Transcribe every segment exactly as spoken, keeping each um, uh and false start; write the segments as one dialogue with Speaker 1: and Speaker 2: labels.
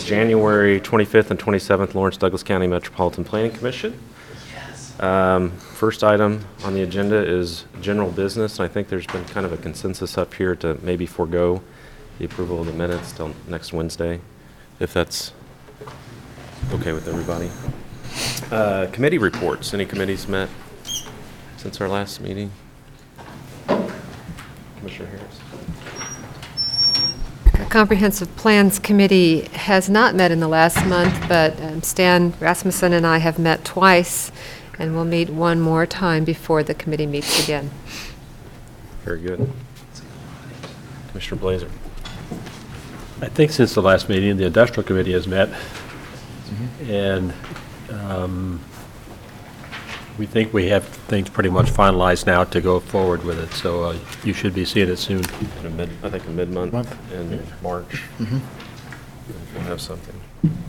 Speaker 1: January twenty-fifth and twenty-seventh Lawrence Douglas County Metropolitan Planning Commission. Yes. Um, first item on the agenda is general business, and I think there's been kind of a consensus up here to maybe forego the approval of the minutes till next Wednesday, if that's okay with everybody. Uh, committee reports. Any committees met since our last meeting? Commissioner Harris.
Speaker 2: Comprehensive Plans Committee has not met in the last month, but um, Stan Rasmussen and I have met twice, and we'll meet one more time before the committee meets again.
Speaker 1: Very good. Commissioner Blazer.
Speaker 3: I think since the last meeting, the Industrial Committee has met, mm-hmm. and um, we think we have things pretty much finalized now to go forward with it, so uh, you should be seeing it soon.
Speaker 1: In a mid, I think a mid-month
Speaker 4: Month.
Speaker 1: in yeah. March.
Speaker 4: Mm-hmm.
Speaker 1: We'll have something.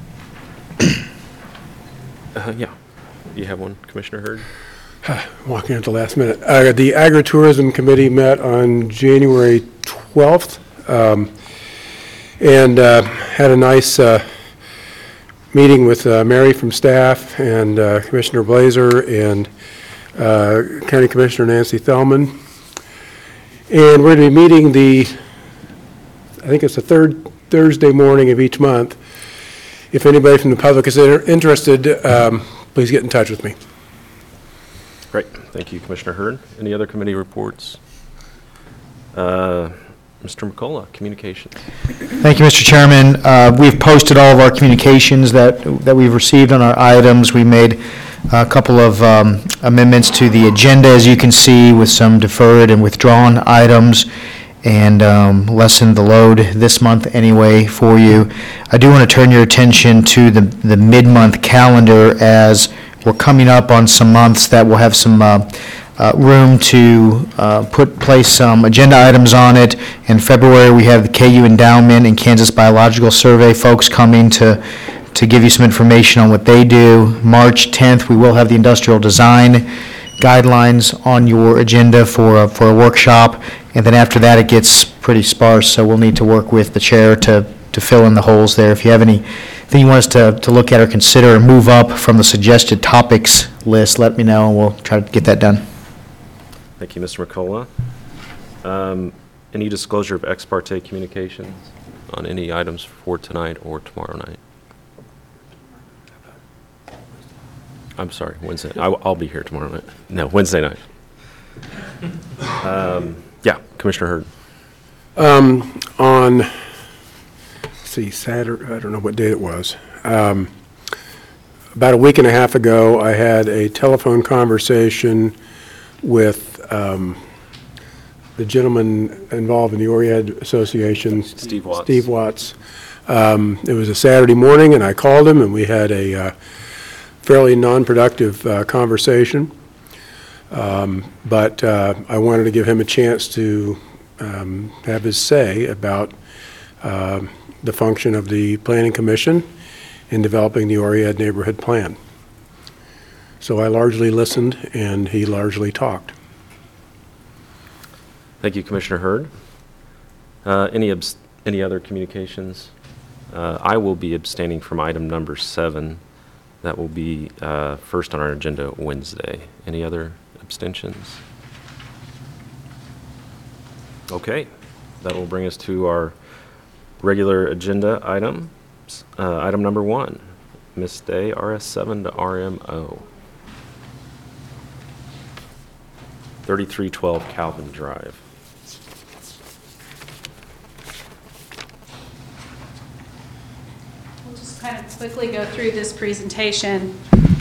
Speaker 1: uh, yeah. You have one, Commissioner Hurd?
Speaker 5: Walking at the last minute. Uh, the Agritourism Committee met on January twelfth um, and uh, had a nice uh, meeting with uh, Mary from staff and uh, Commissioner Blazer and uh, County Commissioner Nancy Thelman. And we're going to be meeting the, I think it's the third Thursday morning of each month. If anybody from the public is inter interested, um, please get in touch with me.
Speaker 1: Great. Thank you, Commissioner Hurd. Any other committee reports? Uh, Mister McCullough, communications.
Speaker 4: Thank you, Mister Chairman. Uh, we've posted all of our communications that that we've received on our items. We made a couple of um, amendments to the agenda, as you can see, with some deferred and withdrawn items, and um, lessened the load this month anyway for you. I do want to turn your attention to the, the mid-month calendar, as we're coming up on some months that will have some uh, uh, room to uh, put place some agenda items on it. In February, we have the K U Endowment and Kansas Biological Survey folks coming to to give you some information on what they do. March tenth, we will have the industrial design guidelines on your agenda for a, for a workshop, and then after that it gets pretty sparse, so we'll need to work with the chair to, to fill in the holes there. If you have anything you want us to, to look at or consider or move up from the suggested topics list, let me know and we'll try to get that done.
Speaker 1: Thank you, Mister McCullough. Um, any disclosure of ex parte communications on any items for tonight or tomorrow night? I'm sorry, Wednesday. I, I'll be here tomorrow night. No, Wednesday night. Um, yeah, Commissioner Hurd.
Speaker 5: Um, on, let's see, Saturday, I don't know what date it was. Um, about a week and a half ago, I had a telephone conversation with um, the gentleman involved in the Oriad Association,
Speaker 1: Steve Watts.
Speaker 5: Steve Watts. Um, it was a Saturday morning, and I called him, and we had a uh, fairly non-productive uh, conversation. Um, but uh, I wanted to give him a chance to um, have his say about uh, the function of the Planning Commission in developing the Oriad Neighborhood Plan. So I largely listened, and he largely talked.
Speaker 1: Thank you, Commissioner Hurd. Uh, any abs any other communications? Uh, I will be abstaining from item number seven. That will be uh, first on our agenda Wednesday. Any other abstentions? Okay, that will bring us to our regular agenda items. Uh, item number one, Miss Day, R S seven to R M O. thirty-three twelve Calvin Drive.
Speaker 6: We'll just kind of quickly go through this presentation.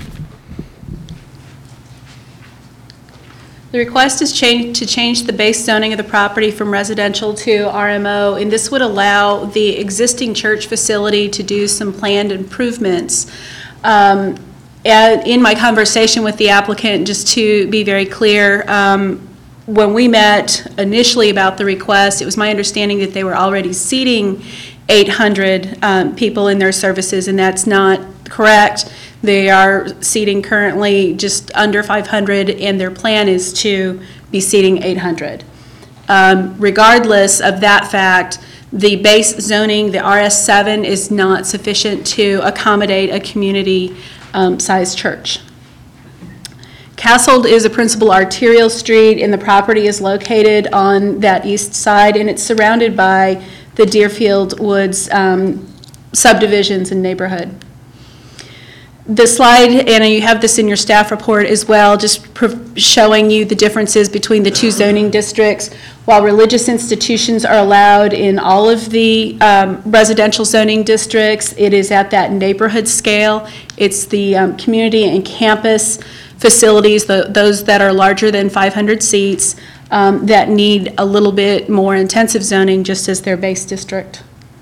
Speaker 6: The request is change, to change the base zoning of the property from residential to R M O, and this would allow the existing church facility to do some planned improvements. Um, and in my conversation with the applicant, just to be very clear, um, when we met initially about the request, it was my understanding that they were already seating eight hundred um, people in their services, and that's not correct. They are seating currently just under five hundred, and their plan is to be seating eight hundred. Um, regardless of that fact, The base zoning, the R S seven, is not sufficient to accommodate a community-sized church. Castled is a principal arterial street, and the property is located on that east side, and it's surrounded by the Deerfield Woods um, subdivisions and neighborhood. The slide, and you have this in your staff report as well, just showing you the differences between the two zoning districts. While religious institutions are allowed in all of the um, residential zoning districts, it is at that neighborhood scale. It's the um, community and campus facilities, the, those that are larger than five hundred seats, um, that need a little bit more intensive zoning just as their base district.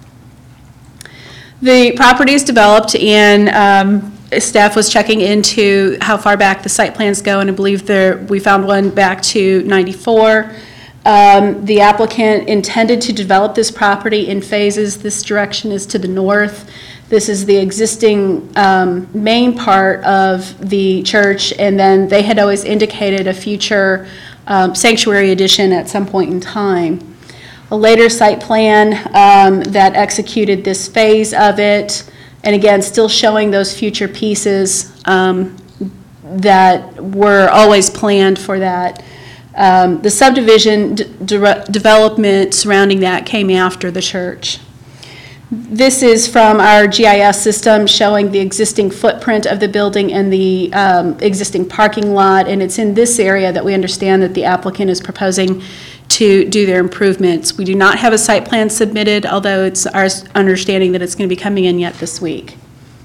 Speaker 6: The property is developed, and um, staff was checking into how far back the site plans go, and I believe there we found one back to ninety-four. Um, the applicant intended to develop this property in phases. This direction is to the north. This is the existing um, main part of the church, and then they had always indicated a future um, sanctuary addition at some point in time. A later site plan um, that executed this phase of it, and again, still showing those future pieces um, that were always planned for that. Um, the subdivision d- de- development surrounding that came after the church. This is from our G I S system showing the existing footprint of the building and the um, existing parking lot, and it's in this area that we understand that the applicant is proposing to do their improvements. We do not have a site plan submitted, although it's our understanding that it's going to be coming in yet this week.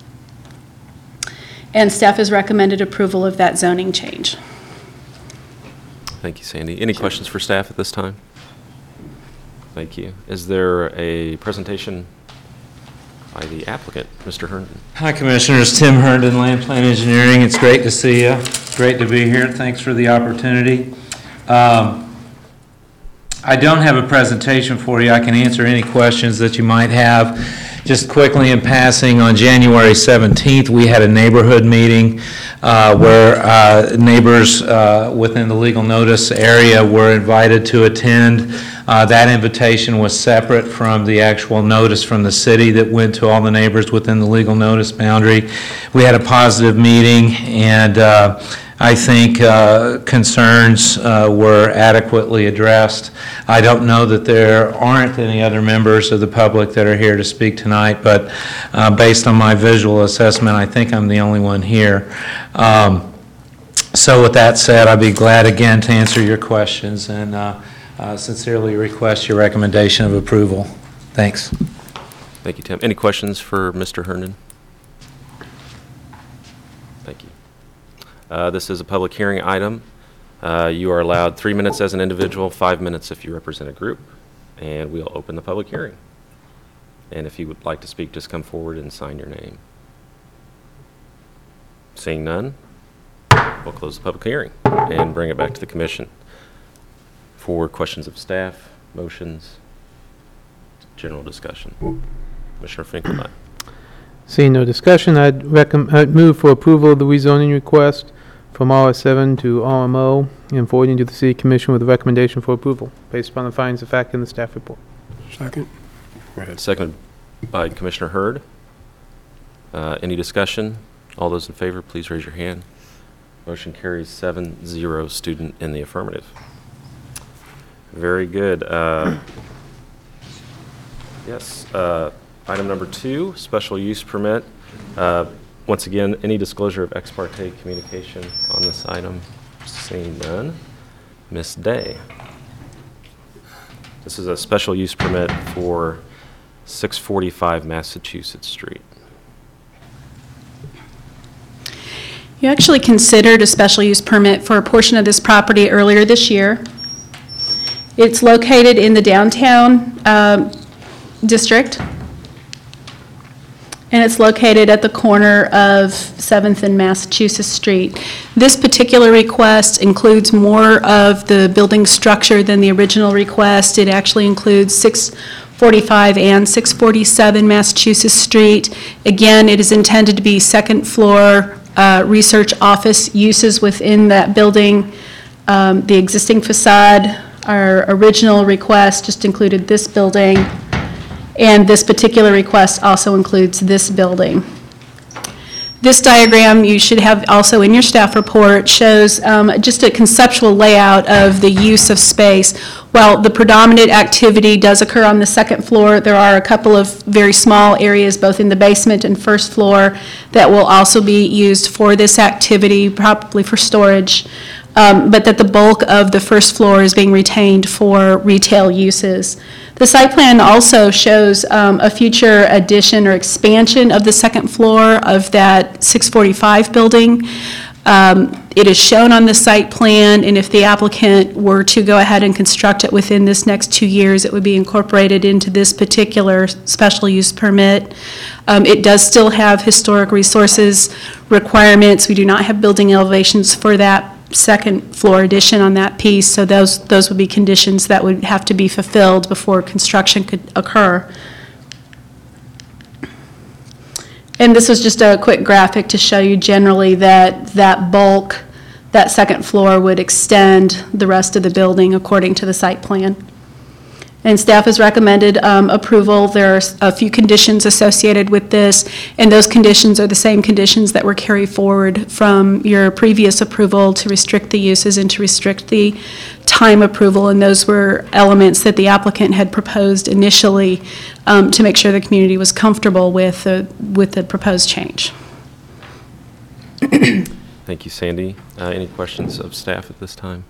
Speaker 6: And staff has recommended approval of that zoning change.
Speaker 1: Thank you, Sandy. Any questions for staff at this time? Thank you. Is there a presentation by the applicant, Mister Herndon?
Speaker 7: Hi, Commissioners. Tim Herndon, Land Plan Engineering. It's great to see you. Great to be here. Thanks for the opportunity. Um, I don't have a presentation for you. I can answer any questions that you might have. Just quickly in passing, on January seventeenth, we had a neighborhood meeting uh, where uh, neighbors uh, within the legal notice area were invited to attend. Uh, that invitation was separate from the actual notice from the city that went to all the neighbors within the legal notice boundary. We had a positive meeting, and uh, I think uh, concerns uh, were adequately addressed. I don't know that there aren't any other members of the public that are here to speak tonight, but uh, based on my visual assessment, I think I'm the only one here. Um, so with that said, I'd be glad again to answer your questions, and uh, uh, sincerely request your recommendation of approval. Thanks.
Speaker 1: Thank you, Tim. Any questions for Mister Herndon? Thank you. Uh, This is a public hearing item. Uh, You are allowed three minutes as an individual, five minutes if you represent a group, and we'll open the public hearing. And if you would like to speak, just come forward and sign your name. Seeing none, we'll close the public hearing and bring it back to the commission for questions of staff, motions, general discussion. Commissioner Finkelstein.
Speaker 8: Seeing no discussion, I'd recommend, I'd move for approval of the rezoning request from R S seven to R M O and forwarding to the City Commission with a recommendation for approval based upon the findings of fact in the staff report.
Speaker 5: Second. Go ahead.
Speaker 1: Seconded by Commissioner Hurd. Uh, Any discussion? All those in favor, please raise your hand. Motion carries seven zero, student in the affirmative. Very good. Uh, Yes, uh, item number two, special use permit. Uh, Once again, any disclosure of ex parte communication on this item? Seeing none. Miz Day. This is a special use permit for six forty-five Massachusetts Street.
Speaker 6: You actually considered a special use permit for a portion of this property earlier this year. It's located in the downtown um, district, and it's located at the corner of seventh and Massachusetts Street. This particular request includes more of the building structure than the original request. It actually includes six forty-five and six forty-seven Massachusetts Street. Again, it is intended to be second floor uh, research office uses within that building. Um, the existing facade, our original request just included this building And this particular request also includes this building. This diagram you should have also in your staff report shows um, just a conceptual layout of the use of space. While the predominant activity does occur on the second floor, there are a couple of very small areas both in the basement and first floor that will also be used for this activity, probably for storage, um, but that the bulk of the first floor is being retained for retail uses. The site plan also shows um, a future addition or expansion of the second floor of that six forty-five building. Um, It is shown on the site plan, and if the applicant were to go ahead and construct it within this next two years, it would be incorporated into this particular special use permit. Um, It does still have historic resources requirements. We do not have building elevations for that second floor addition on that piece, so those, those would be conditions that would have to be fulfilled before construction could occur. And this was just a quick graphic to show you generally that that bulk, that second floor would extend the rest of the building according to the site plan. And staff has recommended um, approval. There are a few conditions associated with this, and those conditions are the same conditions that were carried forward from your previous approval to restrict the uses and to restrict the time approval, and those were elements that the applicant had proposed initially um, to make sure the community was comfortable with, uh, with the proposed change.
Speaker 1: Thank you, Sandy. Uh, Any questions of staff at this time?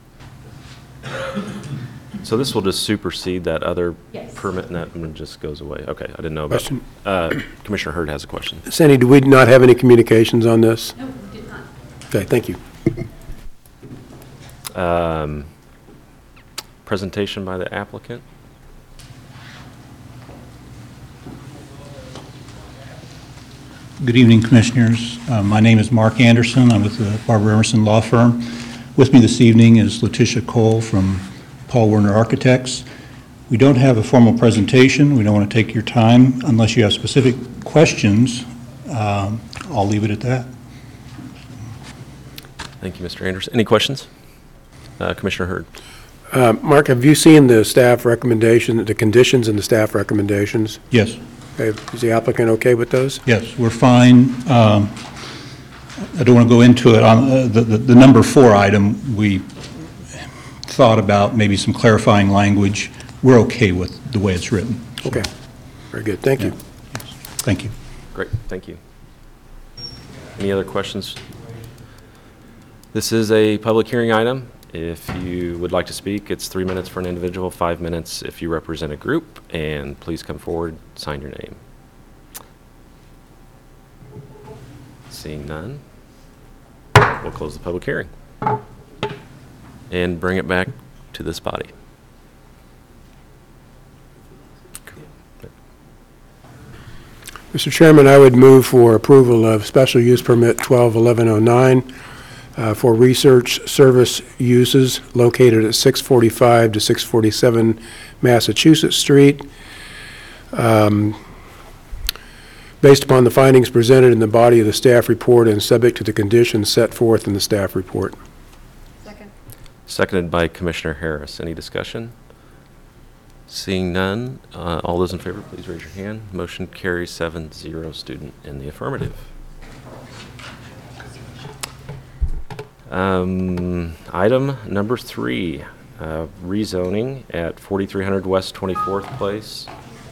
Speaker 1: So this will just supersede that other
Speaker 6: Yes.
Speaker 1: permit, and that one just goes away? Okay, I didn't know about.
Speaker 5: Question.
Speaker 1: Uh, Commissioner Hurd has a question.
Speaker 5: Sandy, do we not have any communications on this?
Speaker 6: No, we did not.
Speaker 5: Okay, thank you.
Speaker 1: Um, Presentation by the applicant?
Speaker 9: Good evening, Commissioners. Uh, My name is Mark Anderson. I'm with the Barbara Emerson Law Firm. With me this evening is Letitia Cole from Paul Werner Architects. We don't have a formal presentation. We don't want to take your time. Unless you have specific questions, um, I'll leave it at that.
Speaker 1: Thank you, Mister Anderson. Any questions? Uh, Commissioner Hurd?
Speaker 5: Uh, Mark, have you seen the staff recommendation, the conditions and the staff recommendations?
Speaker 9: Yes,
Speaker 5: Okay, is the applicant okay with those?
Speaker 9: yes, we're fine. Um, I don't want to go into it. On uh, the, the, the number four item, we thought about maybe some clarifying language. We're okay with the way it's written. So,
Speaker 5: Okay, very good, thank you.
Speaker 9: thank you.
Speaker 1: Great, thank you. Any other questions? This is a public hearing item. If you would like to speak, it's three minutes for an individual, five minutes if you represent a group, and please come forward, sign your name. Seeing none, we'll close the public hearing and bring it back to this body.
Speaker 5: Mister Chairman, I would move for approval of special use permit twelve eleven oh nine uh, for research service uses located at six forty-five to six forty-seven Massachusetts Street. Um, Based upon the findings presented in the body of the staff report and subject to the conditions set forth in the staff report.
Speaker 2: Second.
Speaker 1: Seconded by Commissioner Harris. Any discussion? Seeing none, uh, all those in favor, please raise your hand. Motion carries seven zero, student in the affirmative. Um, Item number three, uh, rezoning at forty-three hundred West twenty-fourth Place.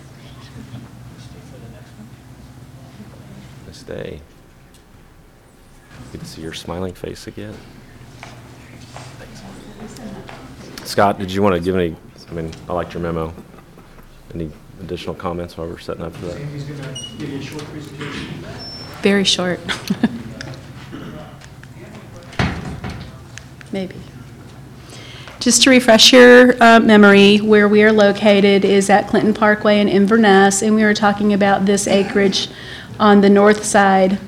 Speaker 1: This day. Good to see your smiling face again. Scott, did you want to give any, I mean, I liked your memo. Any additional comments while we're setting up for that?
Speaker 10: He's going to give you a short presentation.
Speaker 6: Very short. Maybe. Just to refresh your uh, memory, where we are located is at Clinton Parkway in Inverness, and we were talking about this acreage on the north side.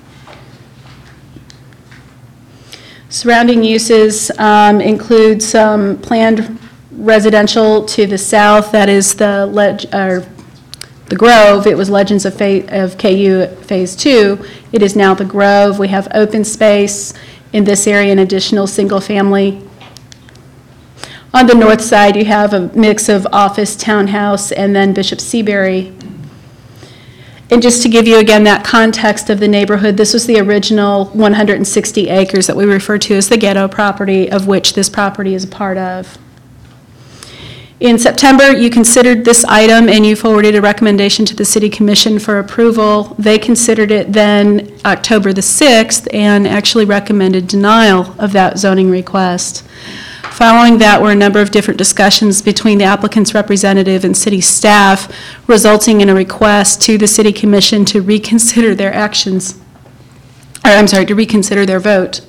Speaker 6: Surrounding uses um, include some planned residential to the south. That is the leg, or the Grove. It was Legends of, Fa of K U Phase Two. It is now the Grove. We have open space in this area, an additional single family. On the north side, you have a mix of office, townhouse, and then Bishop Seabury. And just to give you again that context of the neighborhood, this was the original one hundred sixty acres that we refer to as the ghetto property, of which this property is a part of. In September, you considered this item and you forwarded a recommendation to the City Commission for approval. They considered it then October the sixth and actually recommended denial of that zoning request. Following that were a number of different discussions between the applicant's representative and city staff, resulting in a request to the City Commission to reconsider their actions, or I'm sorry, to reconsider their vote.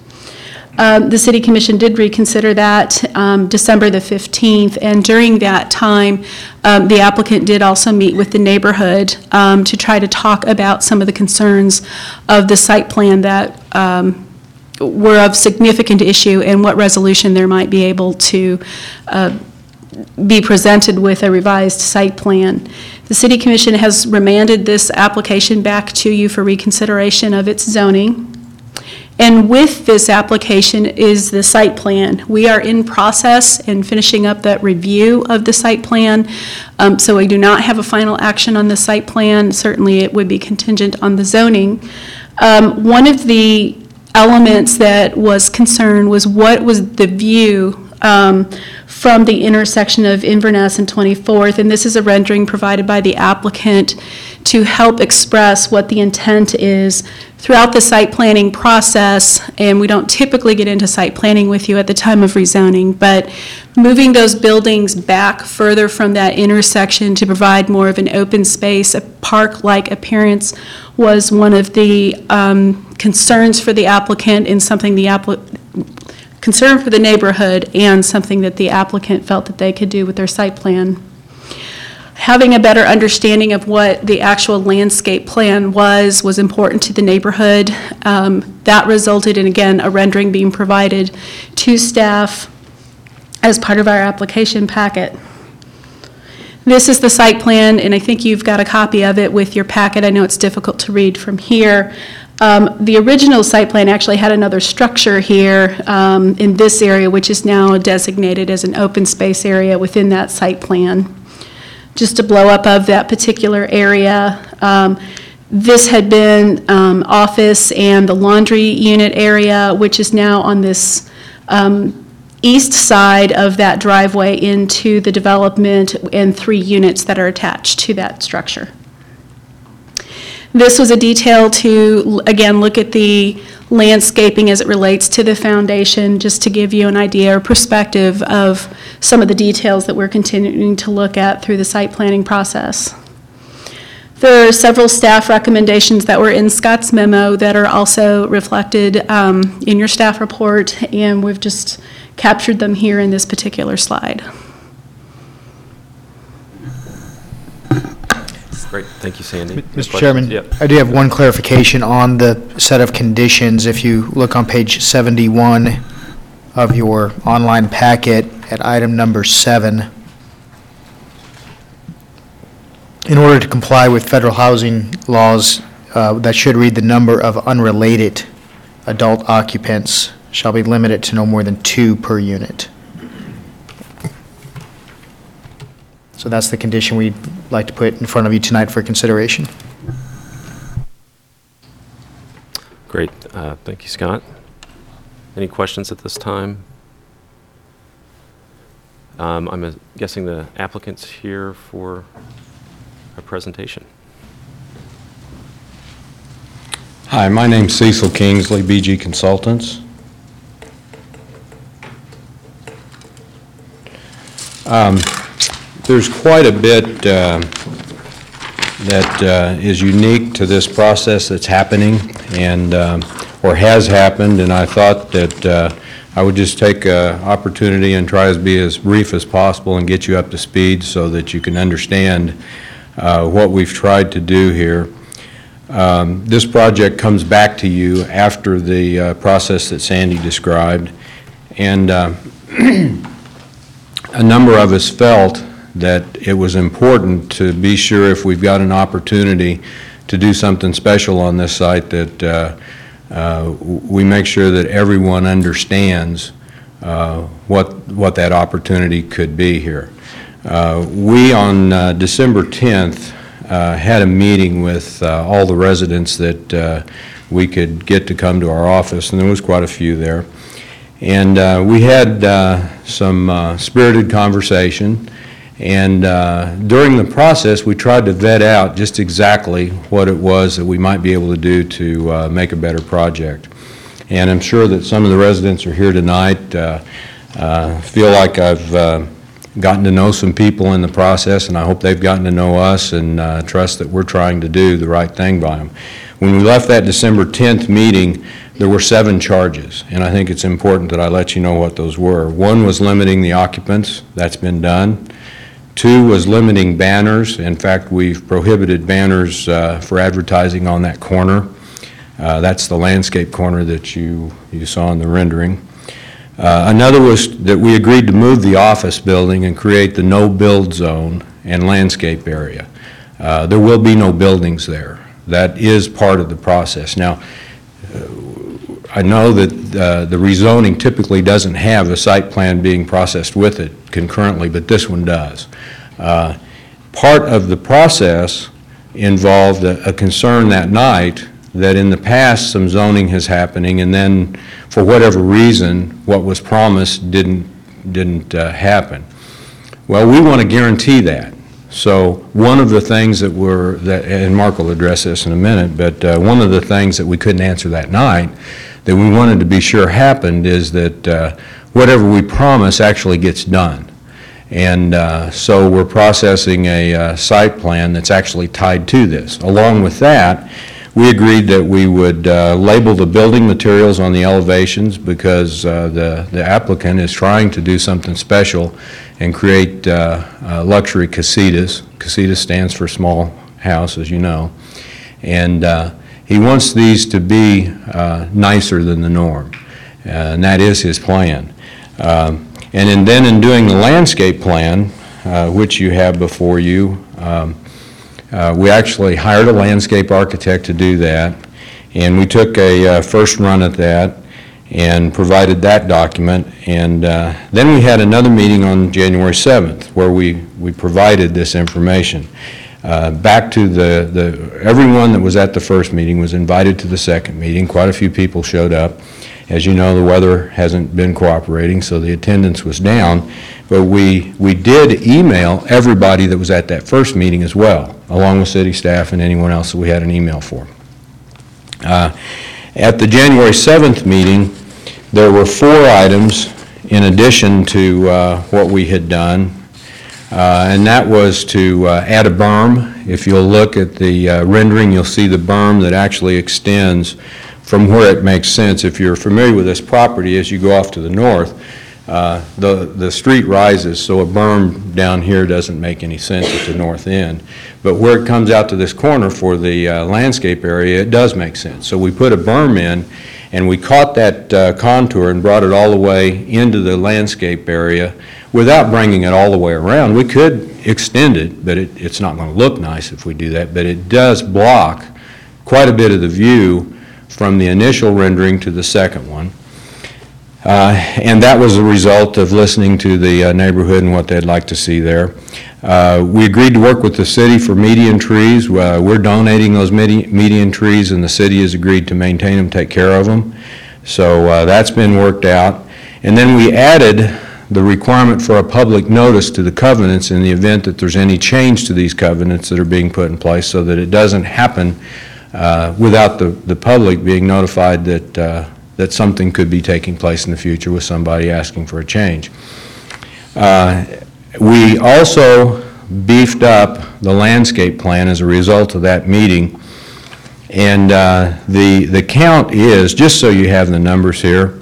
Speaker 6: Um, the City Commission did reconsider that um, December the fifteenth, and during that time, um, the applicant did also meet with the neighborhood um, to try to talk about some of the concerns of the site plan that um, were of significant issue and what resolution there might be able to uh, be presented with a revised site plan. The City Commission has remanded this application back to you for reconsideration of its zoning. And with this application is the site plan. We are in process and finishing up that review of the site plan. Um, so we do not have a final action on the site plan. Certainly it would be contingent on the zoning. Um, one of the elements that was concerned was what was the view um, from the intersection of Inverness and twenty-fourth, and this is a rendering provided by the applicant to help express what the intent is throughout the site planning process. And we don't typically get into site planning with you at the time of rezoning, but moving those buildings back further from that intersection to provide more of an open space, a park-like appearance, was one of the um, concerns for the applicant and something the applicant concern for the neighborhood and something that the applicant felt that they could do with their site plan. Having a better understanding of what the actual landscape plan was was important to the neighborhood. Um, that resulted in, again, a rendering being provided to staff as part of our application packet. This is the site plan, and I think you've got a copy of it with your packet. I know it's difficult to read from here. Um, the original site plan actually had another structure here um, in this area, which is now designated as an open space area within that site plan. Just a blow up of that particular area. Um, this had been um, office and the laundry unit area, which is now on this um, east side of that driveway into the development, and three units that are attached to that structure. This was a detail to, again, look at the landscaping as it relates to the foundation, just to give you an idea or perspective of some of the details that we're continuing to look at through the site planning process. There are several staff recommendations that were in Scott's memo that are also reflected um, in your staff report, and we've just captured them here in this particular slide.
Speaker 1: Great, thank you, Sandy.
Speaker 4: Mister Chairman,
Speaker 1: Yep.
Speaker 4: I do have one clarification on the set of conditions. If you look on page seventy-one of your online packet at item number seven, in order to comply with federal housing laws, uh, that should read the number of unrelated adult occupants shall be limited to no more than two per unit. So that's the condition we'd like to put in front of you tonight for consideration.
Speaker 1: Great, uh, thank you, Scott. Any questions at this time? Um, I'm uh, guessing the applicant's here for a presentation.
Speaker 11: Hi, my name's Cecil Kingsley, B G Consultants. Um, There's quite a bit uh, that uh, is unique to this process that's happening, and um, or has happened, and I thought that uh, I would just take an opportunity and try to be as brief as possible and get you up to speed so that you can understand uh, what we've tried to do here. Um, this project comes back to you after the uh, process that Sandy described, and uh, a number of us felt that it was important to be sure, if we've got an opportunity to do something special on this site, that uh, uh, we make sure that everyone understands uh, what, what that opportunity could be here. Uh, We, on uh, December tenth, uh, had a meeting with uh, all the residents that uh, we could get to come to our office, and there was quite a few there. And uh, we had uh, some uh, spirited conversation, and uh, during the process, we tried to vet out just exactly what it was that we might be able to do to uh, make a better project. And I'm sure that some of the residents are here tonight, uh, uh, feel like I've uh, gotten to know some people in the process, and I hope they've gotten to know us and uh, trust that we're trying to do the right thing by them. When we left that December tenth meeting, there were seven charges, and I think it's important that I let you know what those were. One was limiting the occupants. That's been done. Two was limiting banners. In fact, we've prohibited banners uh, for advertising on that corner. Uh, that's the landscape corner that you, you saw in the rendering. Uh, another was that we agreed to move the office building and create the no-build zone and landscape area. Uh, there will be no buildings there. That is part of the process. Now, uh, I know that uh, the rezoning typically doesn't have a site plan being processed with it concurrently, but this one does. Uh, part of the process involved a, a concern that night that in the past some zoning is happening, and then for whatever reason what was promised didn't didn't uh, happen. Well, we want to guarantee that. So one of the things that were that, and Mark will address this in a minute, but uh, one of the things that we couldn't answer that night that we wanted to be sure happened is that uh, whatever we promise actually gets done. And uh, so we're processing a uh, site plan that's actually tied to this. Along with that, we agreed that we would uh, label the building materials on the elevations because uh, the, the applicant is trying to do something special and create uh, uh, luxury casitas. Casitas stands for small house, as you know. And uh, he wants these to be uh, nicer than the norm, uh, and that is his plan. Um, and in, then in doing the landscape plan, uh, which you have before you, um, Uh, we actually hired a landscape architect to do that, and we took a uh, first run at that and provided that document. And uh, then we had another meeting on January seventh where we, we provided this information. Uh, back to the, the, everyone that was at the first meeting was invited to the second meeting. Quite a few people showed up. As you know, the weather hasn't been cooperating, so the attendance was down. But we, we did email everybody that was at that first meeting as well, along with city staff and anyone else that we had an email for. Uh, at the January seventh meeting, there were four items in addition to uh, what we had done, uh, and that was to uh, add a berm. If you'll look at the uh, rendering, you'll see the berm that actually extends from where it makes sense. If you're familiar with this property, as you go off to the north, Uh, the, the street rises, so a berm down here doesn't make any sense at the north end. But where it comes out to this corner for the uh, landscape area, it does make sense. So we put a berm in, and we caught that uh, contour and brought it all the way into the landscape area without bringing it all the way around. We could extend it, but it, it's not going to look nice if we do that. But it does block quite a bit of the view from the initial rendering to the second one. Uh, and that was a result of listening to the uh, neighborhood and what they'd like to see there. Uh, we agreed to work with the city for median trees. Uh, we're donating those medi median trees, and the city has agreed to maintain them, take care of them. So uh, that's been worked out. And then we added the requirement for a public notice to the covenants in the event that there's any change to these covenants that are being put in place, so that it doesn't happen uh, without the, the public being notified that uh, that something could be taking place in the future with somebody asking for a change. Uh, we also beefed up the landscape plan as a result of that meeting, and uh, the, the count is, just so you have the numbers here,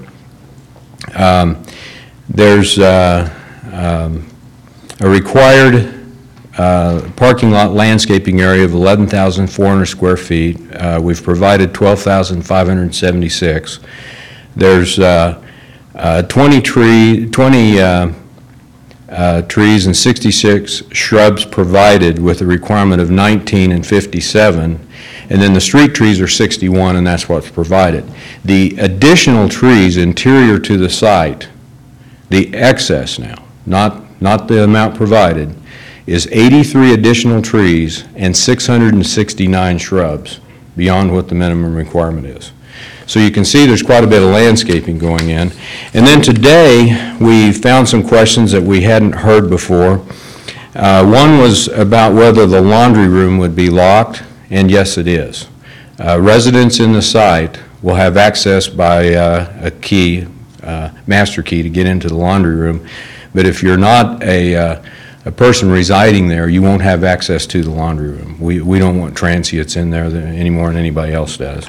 Speaker 11: um, there's uh, um, a required uh, parking lot landscaping area of eleven thousand four hundred square feet. Uh, we've provided twelve thousand five hundred seventy-six. There's uh, uh, twenty tree, twenty uh, uh, trees and sixty-six shrubs provided with a requirement of nineteen and fifty-seven. And then the street trees are sixty-one, and that's what's provided. The additional trees interior to the site The excess now, not, not the amount provided, is eighty-three additional trees and six hundred sixty-nine shrubs beyond what the minimum requirement is. So you can see there's quite a bit of landscaping going in. And then today, we found some questions that we hadn't heard before. Uh, one was about whether the laundry room would be locked, and yes, it is. Uh, residents in the site will have access by uh, a key, uh, master key, to get into the laundry room. But if you're not a, uh, a person residing there, you won't have access to the laundry room. We, we don't want transients in there any more than anybody else does.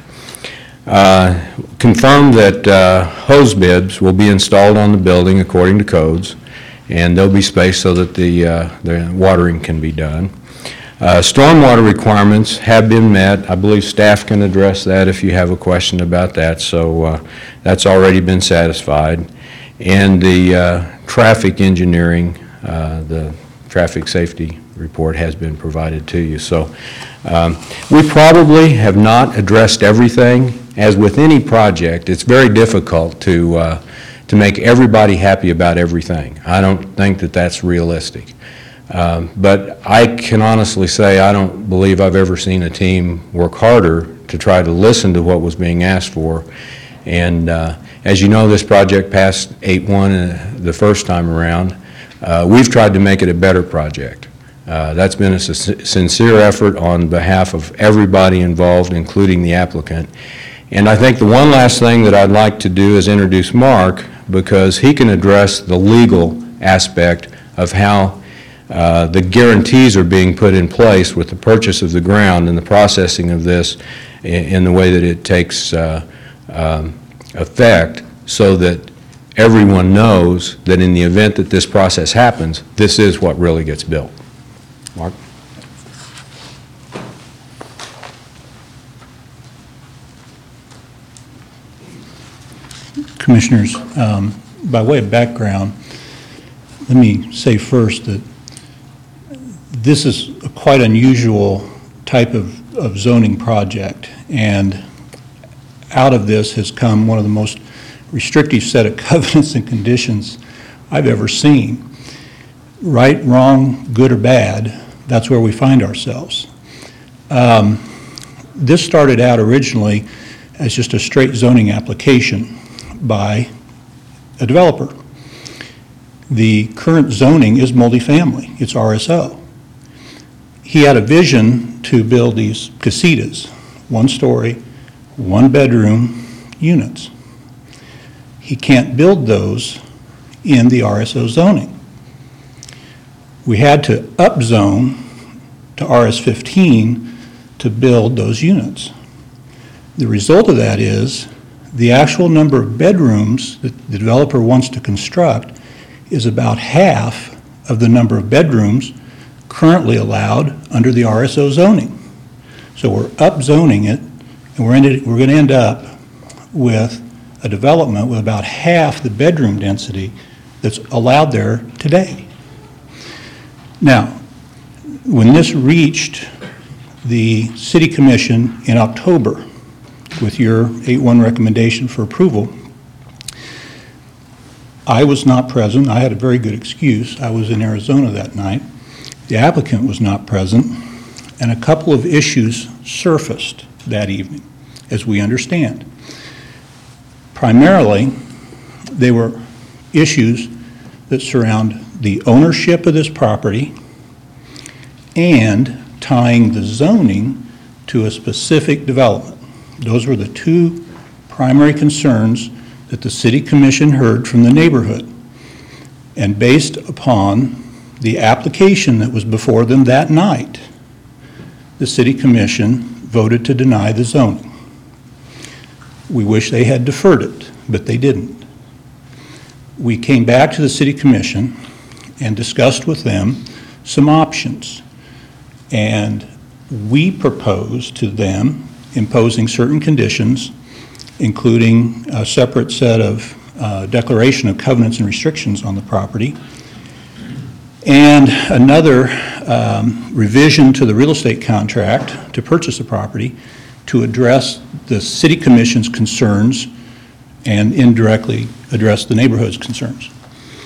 Speaker 11: Uh, confirmed that uh, hose bibs will be installed on the building according to codes, and they'll be spaced so that the, uh, the watering can be done. Uh, stormwater requirements have been met. I believe staff can address that if you have a question about that, so uh, that's already been satisfied. And the uh, traffic engineering, uh, the traffic safety report has been provided to you. So um, we probably have not addressed everything. As with any project, it's very difficult to, uh, to make everybody happy about everything. I don't think that that's realistic. Um, but I can honestly say I don't believe I've ever seen a team work harder to try to listen to what was being asked for. And uh, as you know, this project passed eight one uh, the first time around. Uh, we've tried to make it a better project. Uh, that's been a sincere effort on behalf of everybody involved, including the applicant. And I think the one last thing that I'd like to do is introduce Mark, because he can address the legal aspect of how uh, the guarantees are being put in place with the purchase of the ground and the processing of this in, in the way that it takes uh, um, effect, so that everyone knows that in the event that this process happens, this is what really gets built. Mark?
Speaker 9: Commissioners, um, by way of background, let me say first that this is a quite unusual type of, of zoning project, and out of this has come one of the most restrictive set of covenants and conditions I've ever seen. Right, wrong, good or bad, that's where we find ourselves. Um, this started out originally as just a straight zoning application by a developer. The current zoning is multifamily, it's R S O. He had a vision to build these casitas, one story, one bedroom units. He can't build those in the R S O zoning. We had to upzone to R S fifteen to build those units. The result of that is the actual number of bedrooms that the developer wants to construct is about half of the number of bedrooms currently allowed under the R S O zoning. So we're upzoning it, and we're, ended, we're going to end up with a development with about half the bedroom density that's allowed there today. Now, when this reached the City Commission in October with your eight one recommendation for approval, I was not present. I had a very good excuse. I was in Arizona that night. The applicant was not present, and a couple of issues surfaced that evening, as we understand. Primarily, they were issues that surround the ownership of this property and tying the zoning to a specific development. Those were the two primary concerns that the City Commission heard from the neighborhood. And based upon the application that was before them that night, the City Commission voted to deny the zoning. We wish they had deferred it, but they didn't. We came back to the City Commission and discussed with them some options. And we proposed to them imposing certain conditions, including a separate set of uh, declaration of covenants and restrictions on the property, and another um, revision to the real estate contract to purchase the property to address the City Commission's concerns and indirectly address the neighborhood's concerns.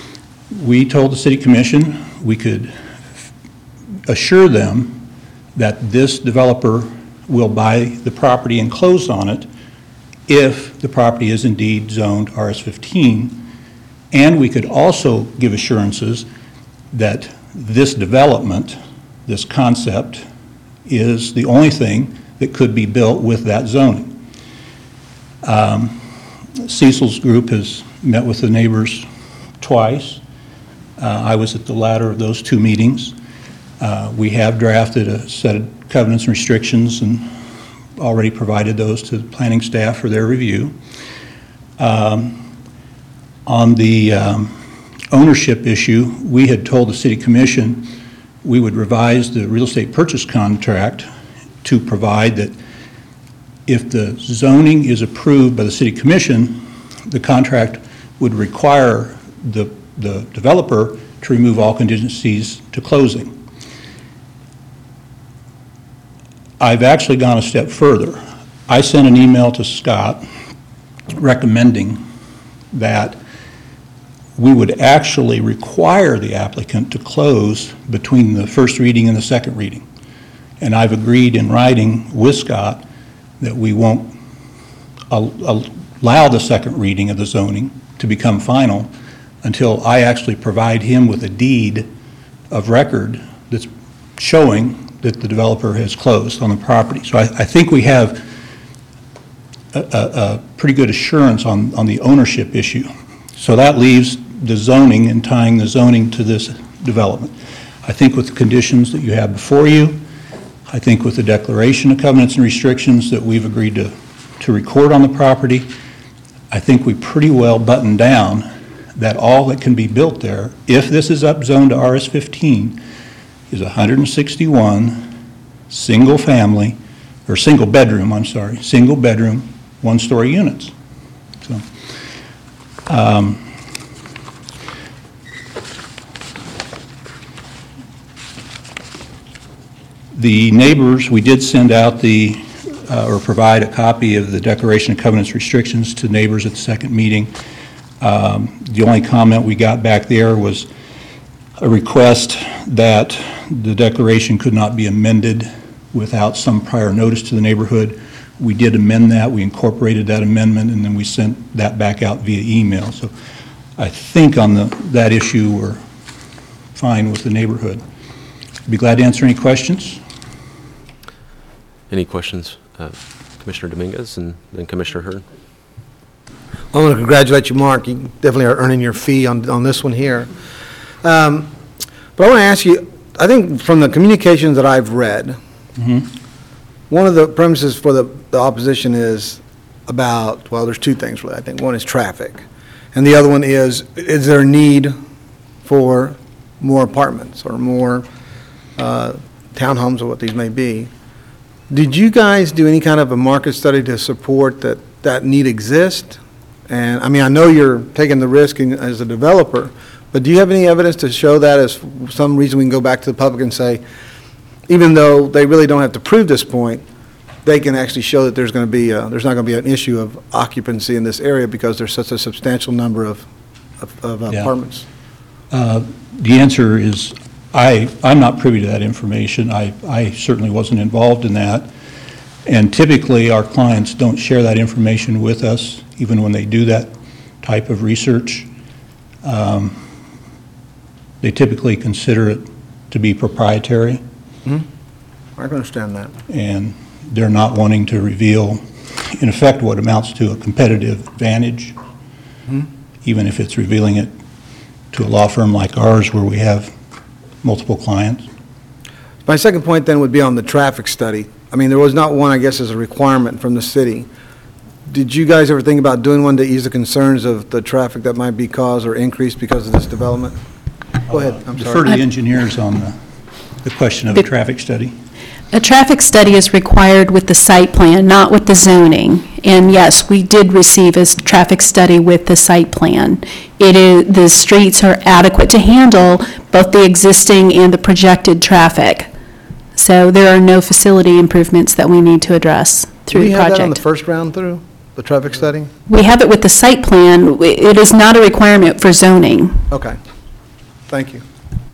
Speaker 9: we told the city commission we could assure them that this developer will buy the property and close on it if the property is indeed zoned R S fifteen. And we could also give assurances that this development, this concept, is the only thing that could be built with that zoning. Um, Cecil's group has met with the neighbors twice. Uh, I was at the latter of those two meetings. Uh, we have drafted a set of covenants and restrictions and already provided those to the planning staff for their review. Um, on the um, ownership issue, we had told the city commission we would revise the real estate purchase contract to provide that if the zoning is approved by the city commission, the contract would require the, the developer to remove all contingencies to closing. I've actually gone a step further. I sent an email to Scott recommending that we would actually require the applicant to close between the first reading and the second reading. And I've agreed in writing with Scott that we won't al- allow the second reading of the zoning to become final until I actually provide him with a deed of record that's showing that the developer has closed on the property. So I, I think we have a, a, a pretty good assurance on, on the ownership issue. So that leaves the zoning and tying the zoning to this development. I think with the conditions that you have before you, I think with the declaration of covenants and restrictions that we've agreed to, to record on the property, I think we pretty well buttoned down that all that can be built there, if this is upzoned to R S fifteen, is one hundred sixty-one single family, or single bedroom, I'm sorry, single bedroom, one-story units. So, um, the neighbors, we did send out the, uh, or provide a copy of the Declaration of Covenants Restrictions to neighbors at the second meeting. Um, the only comment we got back there was a request that the declaration could not be amended without some prior notice to the neighborhood. We did amend that. We incorporated that amendment, and then we sent that back out via email. So I think on the, that issue, we're fine with the neighborhood. Be glad to answer any questions.
Speaker 1: Any questions? Uh, Commissioner Dominguez and then Commissioner Hurd.
Speaker 12: I want to congratulate you, Mark. You definitely are earning your fee on, on this one here. Um, but I want to ask you, I think from the communications that I've read,
Speaker 9: Mm-hmm.
Speaker 12: one of the premises for the, the opposition is about, well, there's two things really, I think. One is traffic, and the other one is, is there a need for more apartments or more uh, townhomes or what these may be? Did you guys do any kind of a market study to support that that need exists? And, I mean, I know you're taking the risk in, as a developer, but do you have any evidence to show that as some reason we can go back to the public and say, even though they really don't have to prove this point, they can actually show that there's going to be, a, there's not going to be an issue of occupancy in this area because there's such a substantial number of, of, of
Speaker 9: Yeah.
Speaker 12: apartments?
Speaker 9: Uh, the answer is, I, I'm not privy to that information. I, I certainly wasn't involved in that. And typically, our clients don't share that information with us, even when they do that type of research. Um, they typically consider it to be proprietary.
Speaker 12: Mm-hmm. I can understand that.
Speaker 9: And they're not wanting to reveal, in effect, what amounts to a competitive advantage,
Speaker 12: Mm-hmm.
Speaker 9: even if it's revealing it to a law firm like ours where we have multiple clients.
Speaker 12: My second point then would be on the traffic study. I mean, there was not one, I guess, as a requirement from the city. Did you guys ever think about doing one to ease the concerns of the traffic that might be caused or increased because of this development? Go ahead, I'm
Speaker 9: Defer
Speaker 12: sorry.
Speaker 9: to the engineers on the, the question of a traffic study.
Speaker 6: A traffic study is required with the site plan, not with the zoning. And yes, we did receive a s- traffic study with the site plan. It is, the streets are adequate to handle both the existing and the projected traffic. So there are no facility improvements that we need to address
Speaker 12: Did
Speaker 6: through
Speaker 12: we
Speaker 6: the
Speaker 12: have that on the
Speaker 6: project.
Speaker 12: first round through, the traffic study?
Speaker 6: We have it with the site plan. It is not a requirement for zoning.
Speaker 12: Okay. Thank you.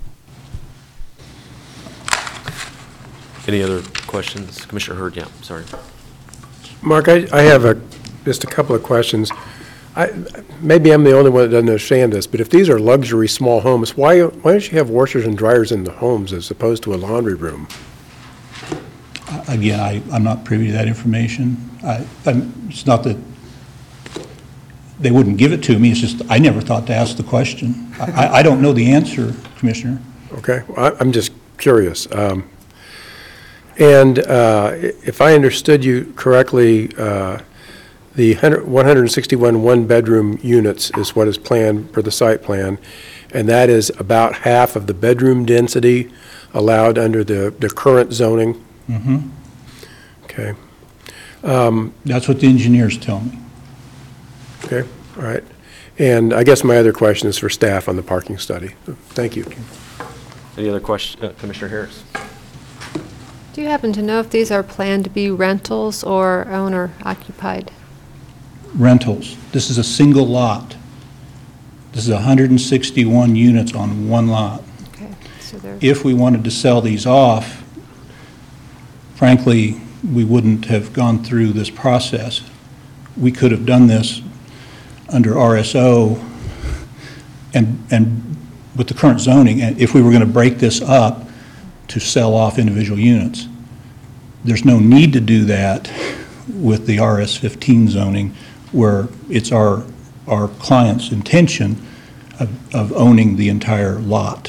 Speaker 1: Any other questions? Commissioner Hurd, yeah, sorry.
Speaker 5: Mark, I, I have a, just a couple of questions. I, maybe I'm the only one that doesn't understand this, but if these are luxury small homes, why, why don't you have washers and dryers in the homes as opposed to a laundry room?
Speaker 9: Again, I, I'm not privy to that information. I, I'm, it's not that they wouldn't give it to me, it's just I never thought to ask the question. I, I don't know the answer, Commissioner.
Speaker 5: Okay, well, I- I'm just curious. Um, And uh, i- if I understood you correctly, uh, the one hundred sixty-one one-bedroom units is what is planned for the site plan, and that is about half of the bedroom density allowed under the, the current zoning?
Speaker 9: Mm-hmm.
Speaker 5: Okay. Um,
Speaker 9: That's what the engineers tell me.
Speaker 5: Okay, all right. And I guess my other question is for staff on the parking study. Thank you.
Speaker 1: Any other question, uh, Commissioner Harris?
Speaker 2: Do you happen to know if these are planned to be rentals or owner occupied?
Speaker 9: Rentals. This is a single lot. This is one hundred sixty-one units on one lot.
Speaker 2: Okay, so they're,
Speaker 9: If we wanted to sell these off, frankly, we wouldn't have gone through this process. We could have done this under R S O and, and with the current zoning, and if we were going to break this up to sell off individual units. There's no need to do that with the R S fifteen zoning, where it's our, our client's intention of, of owning the entire lot.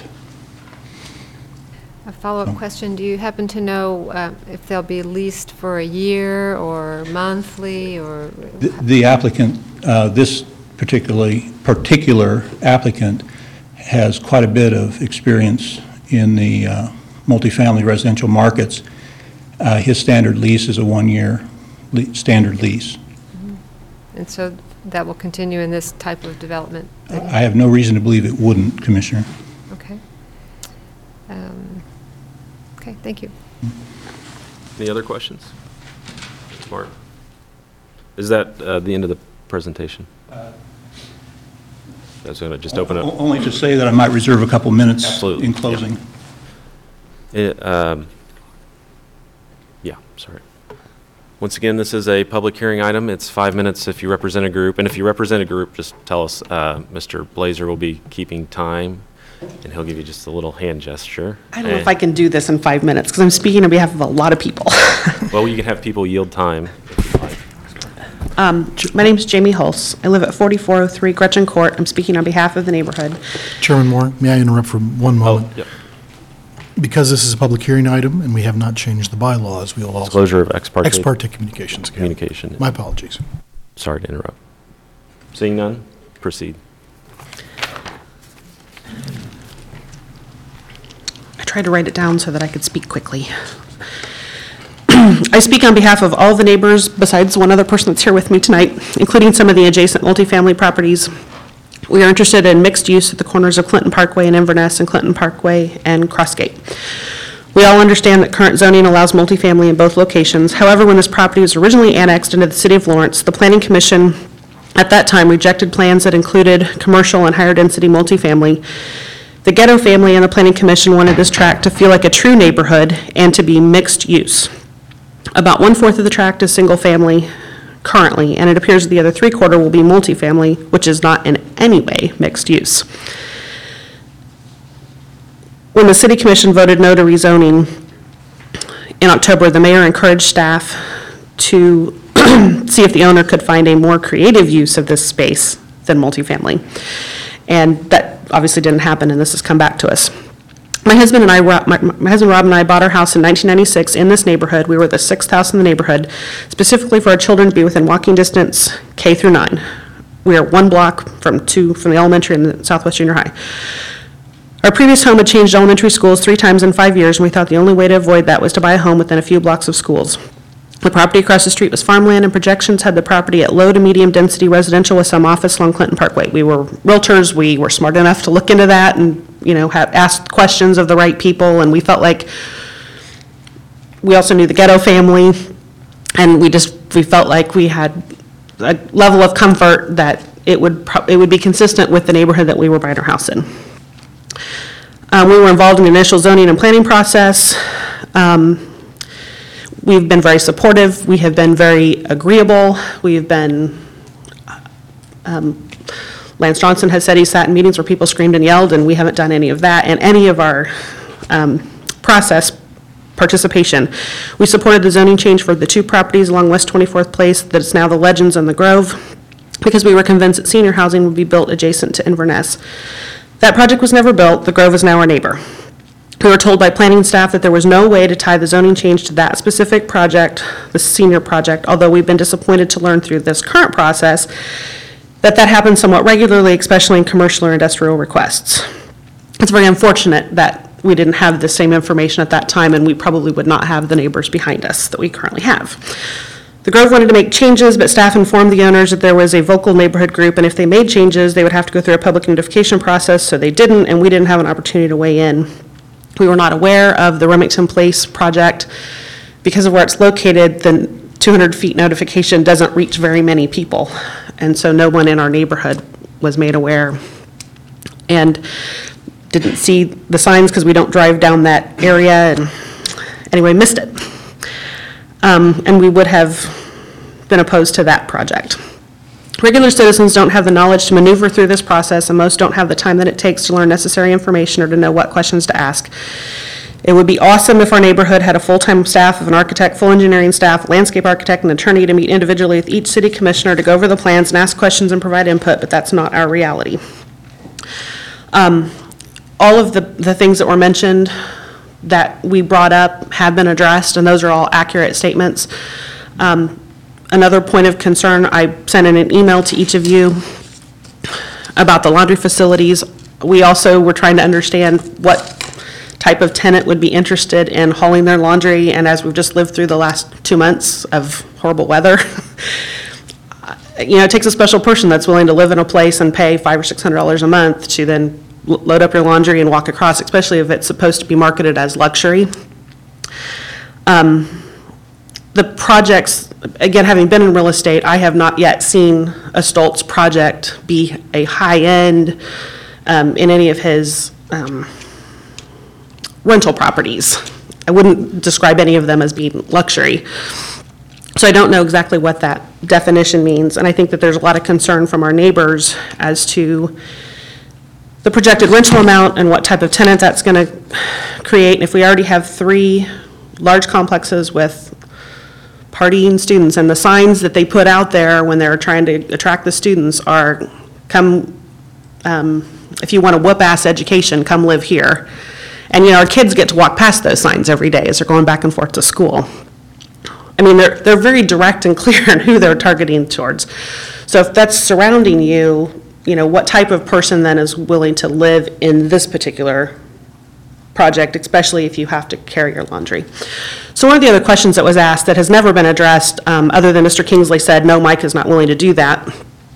Speaker 2: a follow-up question, do you happen to know uh, if they'll be leased for a year or monthly or?
Speaker 9: The the applicant, uh, this particularly, particular applicant has quite a bit of experience in the uh, multifamily residential markets. Uh, His standard lease is a one-year le- standard lease.
Speaker 2: And so that will continue in this type of development?
Speaker 9: I have no reason to believe it wouldn't, Commissioner.
Speaker 2: Okay. Um, Okay, thank you.
Speaker 1: Any other questions? Mark? Is that uh, the end of the presentation? I was going to just open
Speaker 9: O-
Speaker 1: up.
Speaker 9: Only to say that I might reserve a couple minutes
Speaker 1: Absolutely,
Speaker 9: in
Speaker 1: yeah.
Speaker 9: closing.
Speaker 1: It, um, Yeah, sorry. Once again, this is a public hearing item. It's five minutes if you represent a group. And if you represent a group, just tell us, uh, Mister Blazer will be keeping time, and he'll give you just a little hand gesture.
Speaker 10: I don't know if I can do this in five minutes, because I'm speaking on behalf of a lot of people.
Speaker 1: Well, you can have people yield time if you'd like.
Speaker 10: Um, My name's Jamie Hulse. I live at forty-four oh three Gretchen Court. I'm speaking on behalf of the neighborhood.
Speaker 13: Chairman Moore, may I interrupt for one moment?
Speaker 1: Oh, yep.
Speaker 13: Because this is a public hearing item and we have not changed the bylaws, we will also...
Speaker 1: Disclosure of ex parte.
Speaker 13: Ex parte communications. again.
Speaker 1: Communication.
Speaker 13: My apologies.
Speaker 1: Sorry to interrupt. Seeing none, proceed.
Speaker 10: I tried to write it down so that I could speak quickly. I speak on behalf of all the neighbors besides one other person that's here with me tonight, including some of the adjacent multifamily properties. We are interested in mixed use at the corners of Clinton Parkway and Inverness and Clinton Parkway and Crossgate. We all understand that current zoning allows multifamily in both locations. However, when this property was originally annexed into the city of Lawrence, the Planning Commission at that time rejected plans that included commercial and higher density multifamily. The Ghetto family and the Planning Commission wanted this tract to feel like a true neighborhood and to be mixed use. About one-fourth of the tract is single-family currently, and it appears the other three-quarter will be multifamily, which is not in any way mixed use. When the City Commission voted no to rezoning in October, the mayor encouraged staff to see if the owner could find a more creative use of this space than multifamily. And that obviously didn't happen, and this has come back to us. My husband and I, my, my husband Rob and I bought our house in nineteen ninety-six in this neighborhood. We were the sixth house in the neighborhood, specifically for our children to be within walking distance K through nine. We are one block from two, from the elementary and the Southwest Junior High. Our previous home had changed elementary schools three times in five years, and we thought the only way to avoid that was to buy a home within a few blocks of schools. The property across the street was farmland, and projections had the property at low to medium density residential with some office along Clinton Parkway. We were realtors, we were smart enough to look into that and, you know, have asked questions of the right people, and we felt like, we also knew the Ghetto family, and we just, we felt like we had a level of comfort that it would, pro- it would be consistent with the neighborhood that we were buying our house in. Um, We were involved in the initial zoning and planning process. Um, We've been very supportive. We have been very agreeable. We've been, um, Lance Johnson has said he sat in meetings where people screamed and yelled, and we haven't done any of that. And any of our um, process participation. We supported the zoning change for the two properties along West twenty-fourth Place that is now the Legends and the Grove, because we were convinced that senior housing would be built adjacent to Inverness. That project was never built. The Grove is now our neighbor. We were told by planning staff that there was no way to tie the zoning change to that specific project, the senior project, although we've been disappointed to learn through this current process that that happens somewhat regularly, especially in commercial or industrial requests. It's very unfortunate that we didn't have the same information at that time, and we probably would not have the neighbors behind us that we currently have. The Grove wanted to make changes, but staff informed the owners that there was a vocal neighborhood group, and if they made changes, they would have to go through a public notification process, so they didn't, and we didn't have an opportunity to weigh in. We were not aware of the Remington Place project. Because of where it's located, the two hundred feet notification doesn't reach very many people, and so no one in our neighborhood was made aware. And didn't see the signs because we don't drive down that area, and anyway, missed it. Um, and we would have been opposed to that project. Regular citizens don't have the knowledge to maneuver through this process, and most don't have the time that it takes to learn necessary information or to know what questions to ask. It would be awesome if our neighborhood had a full-time staff of an architect, full engineering staff, landscape architect, and attorney to meet individually with each city commissioner to go over the plans and ask questions and provide input, but that's not our reality. Um, all of the, the things that were mentioned that we brought up have been addressed, and those are all accurate statements. Um, Another point of concern, I sent in an email to each of you about the laundry facilities. We also were trying to understand what type of tenant would be interested in hauling their laundry, and as we've just lived through the last two months of horrible weather, you know, it takes a special person that's willing to live in a place and pay five or six hundred dollars a month to then load up your laundry and walk across, especially if it's supposed to be marketed as luxury. Um, The projects, again, having been in real estate, I have not yet seen a Stoltz project be a high-end um, in any of his um, rental properties. I wouldn't describe any of them as being luxury. So I don't know exactly what that definition means, and I think that there's a lot of concern from our neighbors as to the projected rental amount and what type of tenant that's going to create. And if we already have three large complexes with partying students, and the signs that they put out there when they're trying to attract the students are, come, um, if you want a whoop-ass education, come live here. And, you know, our kids get to walk past those signs every day as they're going back and forth to school. I mean, they're, they're very direct and clear in who they're targeting towards. So if that's surrounding you, you know, what type of person then is willing to live in this particular project, especially if you have to carry your laundry. So one of the other questions that was asked that has never been addressed, um, other than Mister Kingsley said, no, Mike is not willing to do that,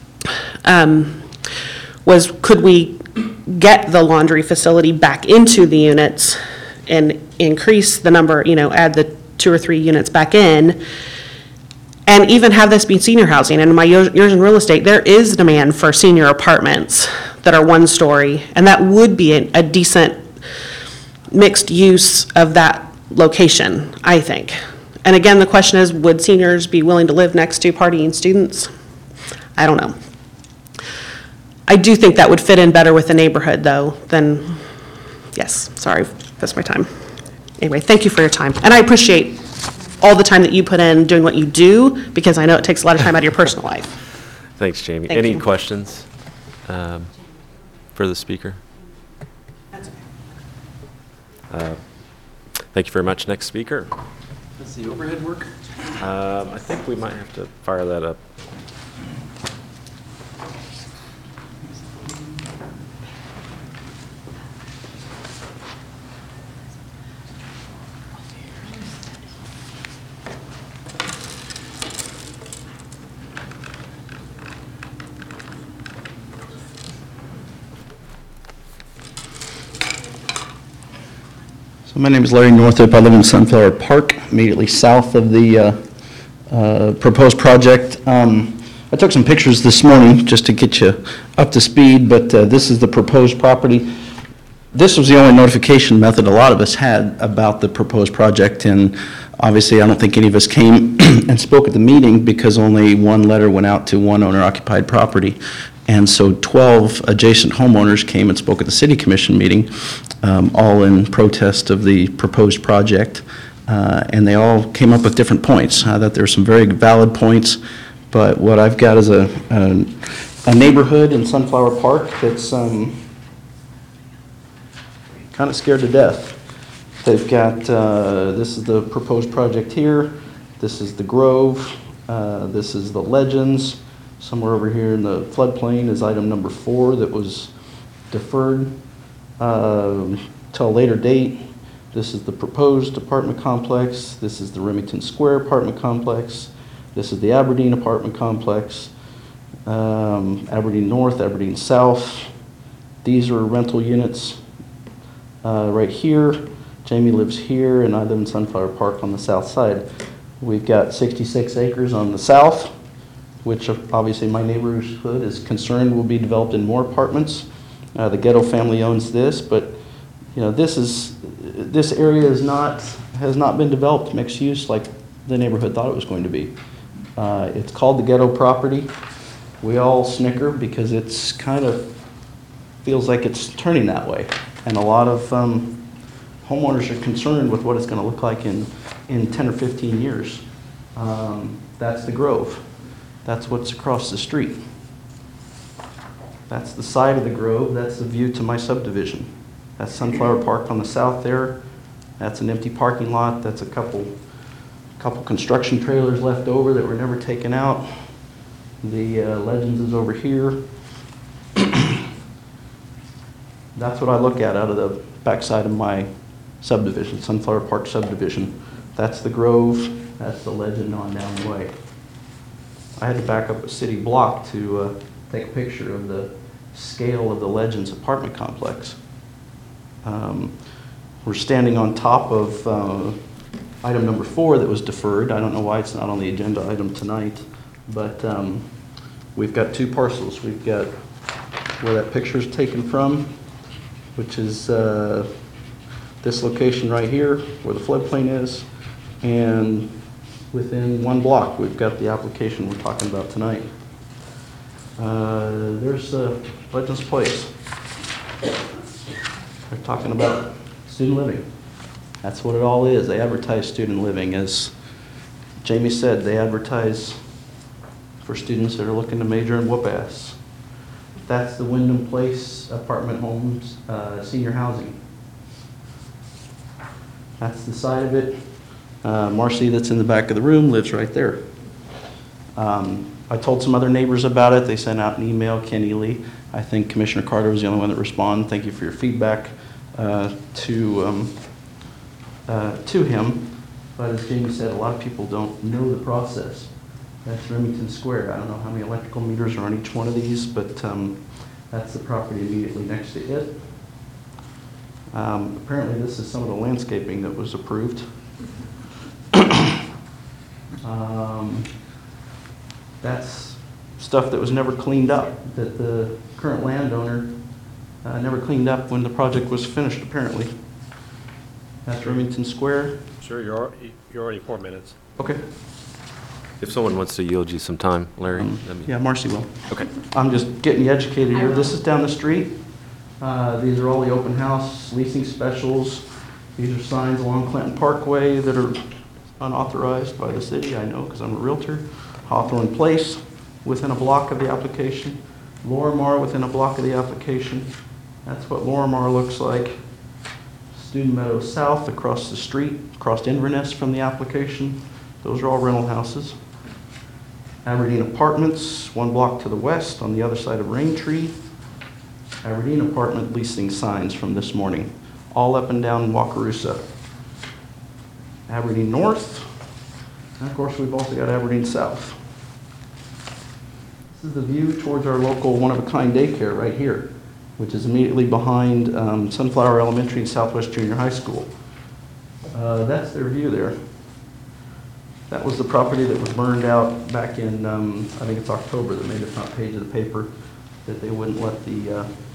Speaker 10: um, was could we get the laundry facility back into the units and increase the number, you know, add the two or three units back in, and even have this be senior housing. And in my years in real estate, there is demand for senior apartments that are one story, and that would be a, a decent mixed use of that location, I think. And again, the question is, would seniors be willing to live next to partying students? I don't know. I do think that would fit in better with the neighborhood, though, than, yes, sorry, that's my time. Anyway, thank you for your time. And I appreciate all the time that you put in doing what you do, because I know it takes a lot of time out of your personal life.
Speaker 1: Thanks, Jamie.
Speaker 10: Thank
Speaker 1: Any
Speaker 10: you.
Speaker 1: questions um, for the speaker?
Speaker 10: That's okay.
Speaker 1: Uh, Thank you very much. Next speaker.
Speaker 14: Does the overhead work?
Speaker 1: Um, I think we might have to fire that up.
Speaker 14: So my name is Larry Northup. I live in Sunflower Park, immediately south of the uh, uh, proposed project. Um, I took some pictures this morning just to get you up to speed, but uh, this is the proposed property. this was the only notification method a lot of us had about the proposed project, and obviously, I don't think any of us came and spoke at the meeting because only one letter went out to one owner-occupied property. And so twelve adjacent homeowners came and spoke at the city commission meeting, um, all in protest of the proposed project. Uh, and they all came up with different points. I thought there were some very valid points, but what I've got is a, a, a neighborhood in Sunflower Park that's um, kind of scared to death. They've got, uh, this is the proposed project here, this is the Grove, uh, this is the Legends. Somewhere over here in the floodplain is item number four that was deferred uh, till a later date. This is the proposed apartment complex. This is the Remington Square apartment complex. This is the Aberdeen apartment complex. Um, Aberdeen North, Aberdeen South. These are rental units uh, right here. Jamie lives here, and I live in Sunflower Park on the south side. We've got sixty-six acres on the south, which obviously my neighborhood is concerned will be developed in more apartments. Uh, the Ghetto family owns this, but you know this is this area is not has not been developed mixed use like the neighborhood thought it was going to be. Uh, it's called the Ghetto property. We all snicker because it's kind of feels like it's turning that way, and a lot of um, homeowners are concerned with what it's going to look like in in ten or fifteen years. Um, that's the Grove. That's what's across the street. That's the side of the Grove. That's the view to my subdivision. That's Sunflower Park on the south there. That's an empty parking lot. That's a couple, couple construction trailers left over that were never taken out. The uh, Legends is over here. That's what I look at out of the backside of my subdivision, Sunflower Park subdivision. That's the Grove. That's the Legend on down the way. I had to back up a city block to uh, take a picture of the scale of the Legends apartment complex. Um, we're standing on top of uh, item number four that was deferred. I don't know why it's not on the agenda item tonight, but um, we've got two parcels. We've got where that picture is taken from, which is uh, this location right here where the floodplain is, and within one block, we've got the application we're talking about tonight. Uh, there's uh, Legends Place. They're talking about student living. That's what it all is. They advertise student living. As Jamie said, they advertise for students that are looking to major in whoop-ass. That's the Wyndham Place apartment homes, uh, senior housing. That's the side of it. Uh, Marcy, that's in the back of the room, lives right there. Um, I told some other neighbors about it. They sent out an email, Ken Ely. I think Commissioner Carter was the only one that responded. Thank you for your feedback uh, to, um, uh, to him. But as Jamie said, a lot of people don't know the process. That's Remington Square. I don't know how many electrical meters are on each one of these, but um, that's the property immediately next to it. Um, apparently this is some of the landscaping that was approved. Um, that's stuff that was never cleaned up, that the current landowner uh, never cleaned up when the project was finished, apparently. That's Remington Square.
Speaker 3: Sure, you're, al- you're already four minutes.
Speaker 1: Okay. If someone wants to yield you some time, Larry.
Speaker 14: Um,
Speaker 1: let me-
Speaker 14: yeah, Marcy will.
Speaker 1: Okay.
Speaker 14: I'm just getting you educated here. This is down the street. Uh, these are all the open house leasing specials. These are signs along Clinton Parkway that are unauthorized by the city, I know, because I'm a realtor. Hawthorne Place, within a block of the application. Lorimar, within a block of the application. That's what Lorimar looks like. Student Meadow South, across the street, across Inverness from the application. Those are all rental houses. Aberdeen Apartments, one block to the west on the other side of Raintree. Aberdeen Apartment leasing signs from this morning, all up and down Wakarusa. Aberdeen North, and of course we've also got Aberdeen South. This is the view towards our local one-of-a-kind daycare right here, which is immediately behind um, Sunflower Elementary and Southwest Junior High School. Uh, that's their view there. That was the property that was burned out back in, um, I think it's October, that made the front page of the paper, that they wouldn't let the uh,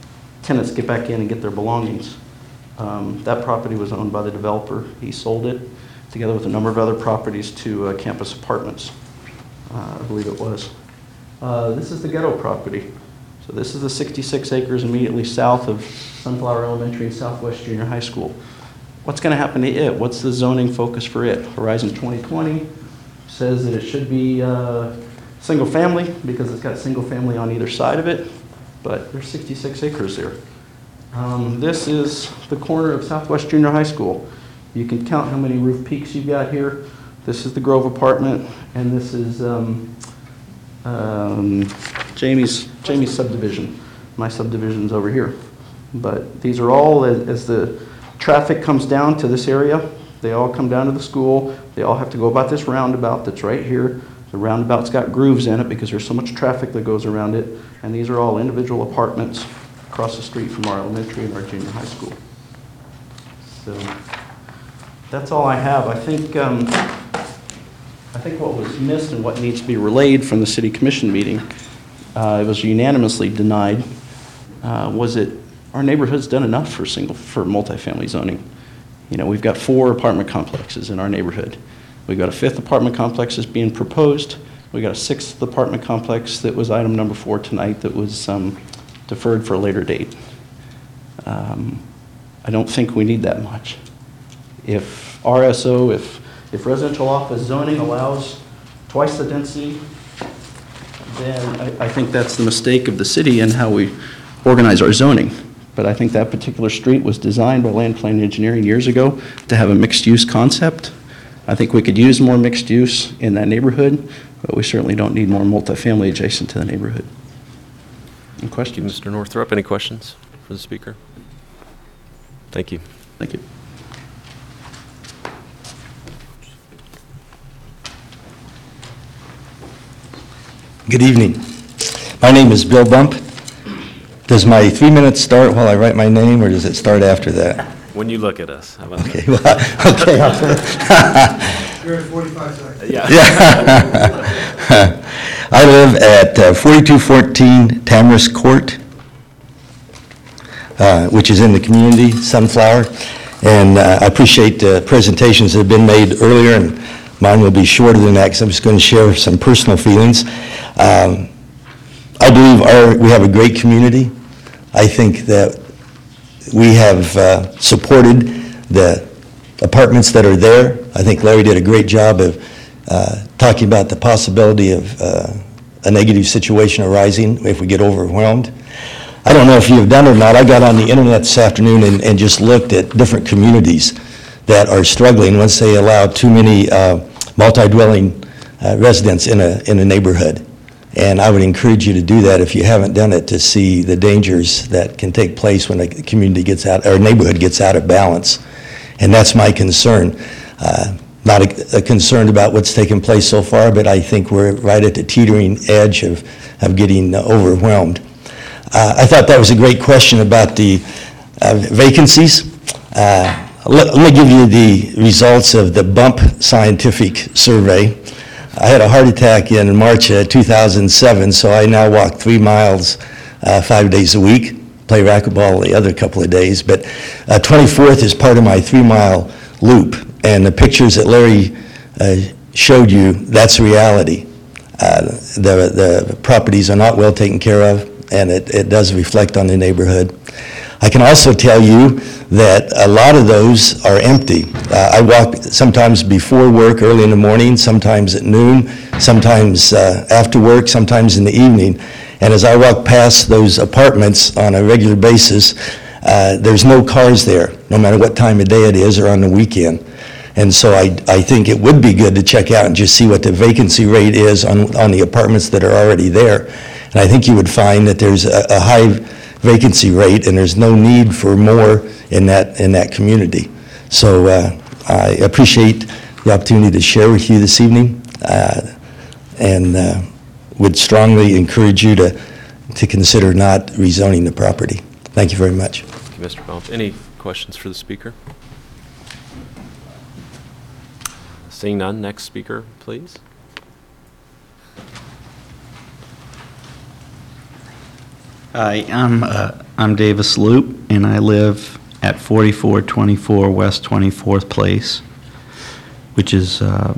Speaker 14: tenants get back in and get their belongings. Um, That property was owned by the developer. He sold it, together with a number of other properties, to uh, Campus Apartments, uh, I believe it was. Uh, This is the ghetto property. So this is the sixty-six acres immediately south of Sunflower Elementary and Southwest Junior High School. What's going to happen to it? What's the zoning focus for it? Horizon twenty twenty says that it should be uh, single family because it's got single family on either side of it, but there's sixty-six acres there. Um, This is the corner of Southwest Junior High School. You can count how many roof peaks you've got here. This is the Grove apartment, and this is um, um, Jamie's, Jamie's subdivision. My subdivision's over here. But these are all, as, as the traffic comes down to this area, they all come down to the school. They all have to go about this roundabout that's right here. The roundabout's got grooves in it because there's so much traffic that goes around it. And these are all individual apartments across the street from our elementary and our junior high school. So that's all I have. I think, um, I think what was missed and what needs to be relayed from the city commission meeting, uh, it was unanimously denied, uh, was it our neighborhood's done enough for single, for multifamily zoning. You know, we've got four apartment complexes in our neighborhood. We've got a fifth apartment complex that's being proposed. We've got a sixth apartment complex that was item number four tonight that was um, deferred for a later date. Um, I don't think we need that much. If R S O, if, if residential office zoning allows twice the density, then I, I think that's the mistake of the city and how we organize our zoning. But I think that particular street was designed by land planning engineering years ago to have a mixed-use concept. I think we could use more mixed use in that neighborhood, but we certainly don't need more multifamily adjacent to the neighborhood. Any questions?
Speaker 1: Thank you, Mister Northrup. Any questions for the speaker? Thank you.
Speaker 14: Thank you.
Speaker 15: Good evening. My name is Bill Bump. Does my three minutes start while I write my name, or does it start after that?
Speaker 1: When you look at us. How about
Speaker 15: Okay,
Speaker 1: that?
Speaker 15: well, okay. I'll-
Speaker 12: You're at forty-five seconds.
Speaker 1: Yeah.
Speaker 15: Yeah. I live at uh, forty-two fourteen Tamarisk Court, uh, which is in the community, Sunflower. And uh, I appreciate the presentations that have been made earlier, and mine will be shorter than that because I'm just going to share some personal feelings. Um, I believe our, we have a great community. I think that we have uh, supported the apartments that are there. I think Larry did a great job of uh, talking about the possibility of uh, a negative situation arising if we get overwhelmed. I don't know if you've done it or not. I got on the internet this afternoon and, and just looked at different communities that are struggling once they allow too many uh, multi-dwelling uh, residents in a, in a neighborhood. And I would encourage you to do that if you haven't done it, to see the dangers that can take place when a community gets out, or a neighborhood gets out of balance. And that's my concern. Uh, not a, a concern about what's taken place so far, but I think we're right at the teetering edge of, of getting uh, overwhelmed. Uh, I thought that was a great question about the uh, vacancies. Uh, let, let me give you the results of the BUMP scientific survey. I had a heart attack in March of two thousand seven, so I now walk three miles uh, five days a week, play racquetball the other couple of days, but uh, twenty-fourth is part of my three-mile loop, and the pictures that Larry uh, showed you, that's reality. Uh, the, the properties are not well taken care of, and it, it does reflect on the neighborhood. I can also tell you that a lot of those are empty. Uh, I walk sometimes before work, early in the morning, sometimes at noon, sometimes uh, after work, sometimes in the evening. And as I walk past those apartments on a regular basis, uh, there's no cars there, no matter what time of day it is or on the weekend. And so I, I think it would be good to check out and just see what the vacancy rate is on, on the apartments that are already there. And I think you would find that there's a, a high vacancy rate, and there's no need for more in that in that community. So uh, I appreciate the opportunity to share with you this evening, uh, and uh, would strongly encourage you to to consider not rezoning the property. Thank you very much.
Speaker 1: Thank you, Mister Bump. Any questions for the speaker? Seeing none, next speaker, please.
Speaker 16: Hi, I'm uh,
Speaker 14: I'm Davis Loop, and I live at forty-four twenty-four West twenty-fourth Place, which is uh,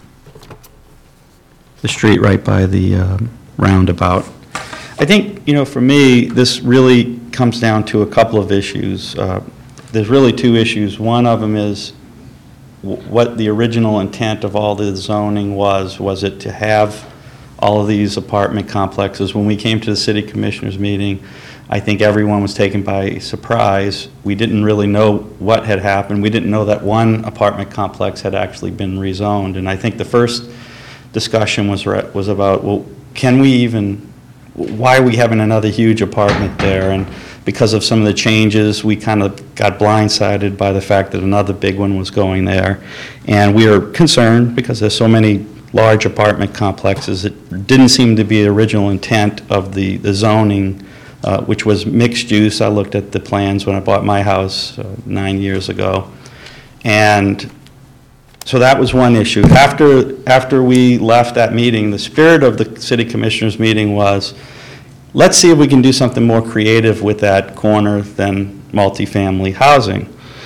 Speaker 14: the street right by the uh, roundabout. I think, you know, for me, this really comes down to a couple of issues. Uh, There's really two issues. One of them is w- what the original intent of all the zoning was. Was it to have all of these apartment complexes? When we came to the city commissioners meeting, I think everyone was taken by surprise. We didn't really know what had happened. We didn't know that one apartment complex had actually been rezoned. And I think the first discussion was re- was about, well, can we even, why are we having another huge apartment there? And because of some of the changes, we kind of got blindsided by the fact that another big one was going there. And we were concerned because there's so many large apartment complexes. It didn't seem to be the original intent of the, the zoning, uh, which was mixed use. I looked at the plans when I bought my house uh, nine years ago. And so that was one issue. After, after we left that meeting, the spirit of the city commissioners meeting was, let's see if we can do something more creative with that corner than multifamily housing.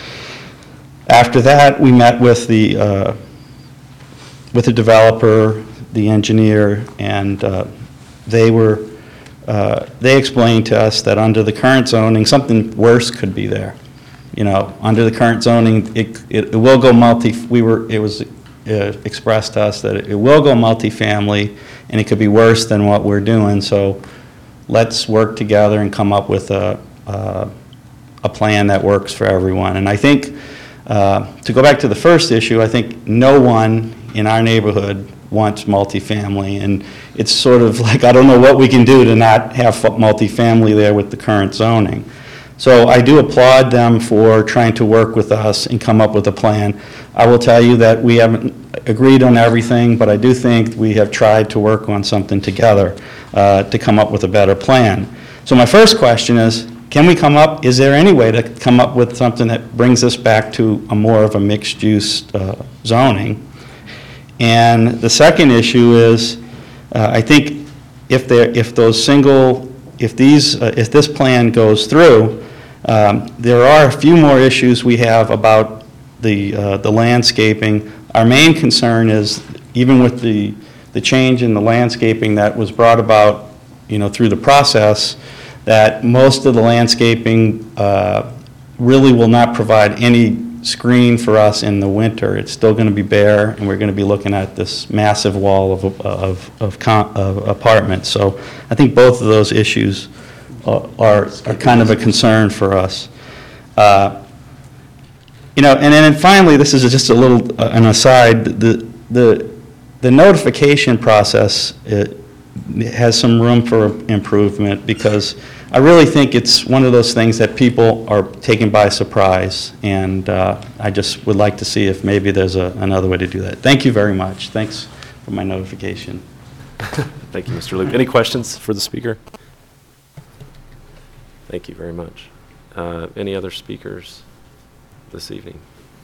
Speaker 14: After that, we met with the uh, with the developer, the engineer, and uh, they were uh, they explained to us that under the current zoning, something worse could be there. You know, under the current zoning, it it, it will go multi. We were it was uh, expressed to us that it, it will go multifamily, and it could be worse than what we're doing. So let's work together and come up with a, uh, a plan that works for everyone. And I think, uh, to go back to the first issue, I think no one in our neighborhood wants multifamily. And it's sort of like, I don't know what we can do to not have multifamily there with the current zoning. So I do applaud them for trying to work with us and come up with a plan. I will tell you that we haven't agreed on everything, but I do think we have tried to work on something together uh, to come up with a better plan. So my first question is, can we come up, is there any way to come up with something that brings us back to a more of a mixed-use uh, zoning? And the second issue is, uh, I think if there, if those single, if these, uh, if this plan goes through, um, there are a few more issues we have about the uh, the landscaping. Our main concern is, even with the the change in the landscaping that was brought about, you know, through the process, that most of the landscaping uh, really will not provide any screen for us in the winter. It's still going to be bare, and we're going to be looking at this massive wall of of of, com- of apartments. So I think both of those issues are are, are kind of a concern for us. Uh, You know, and then finally, this is just a little, uh, an aside, the, the, the notification process it has some room for improvement, because I really think it's one of those things that people are taken by surprise, and uh, I just would like to see if maybe there's a, another way to do that. Thank you very much. Thanks for my notification.
Speaker 1: Thank you, Mister Luke. Any questions for the speaker? Thank you very much. Uh, Any other speakers this evening?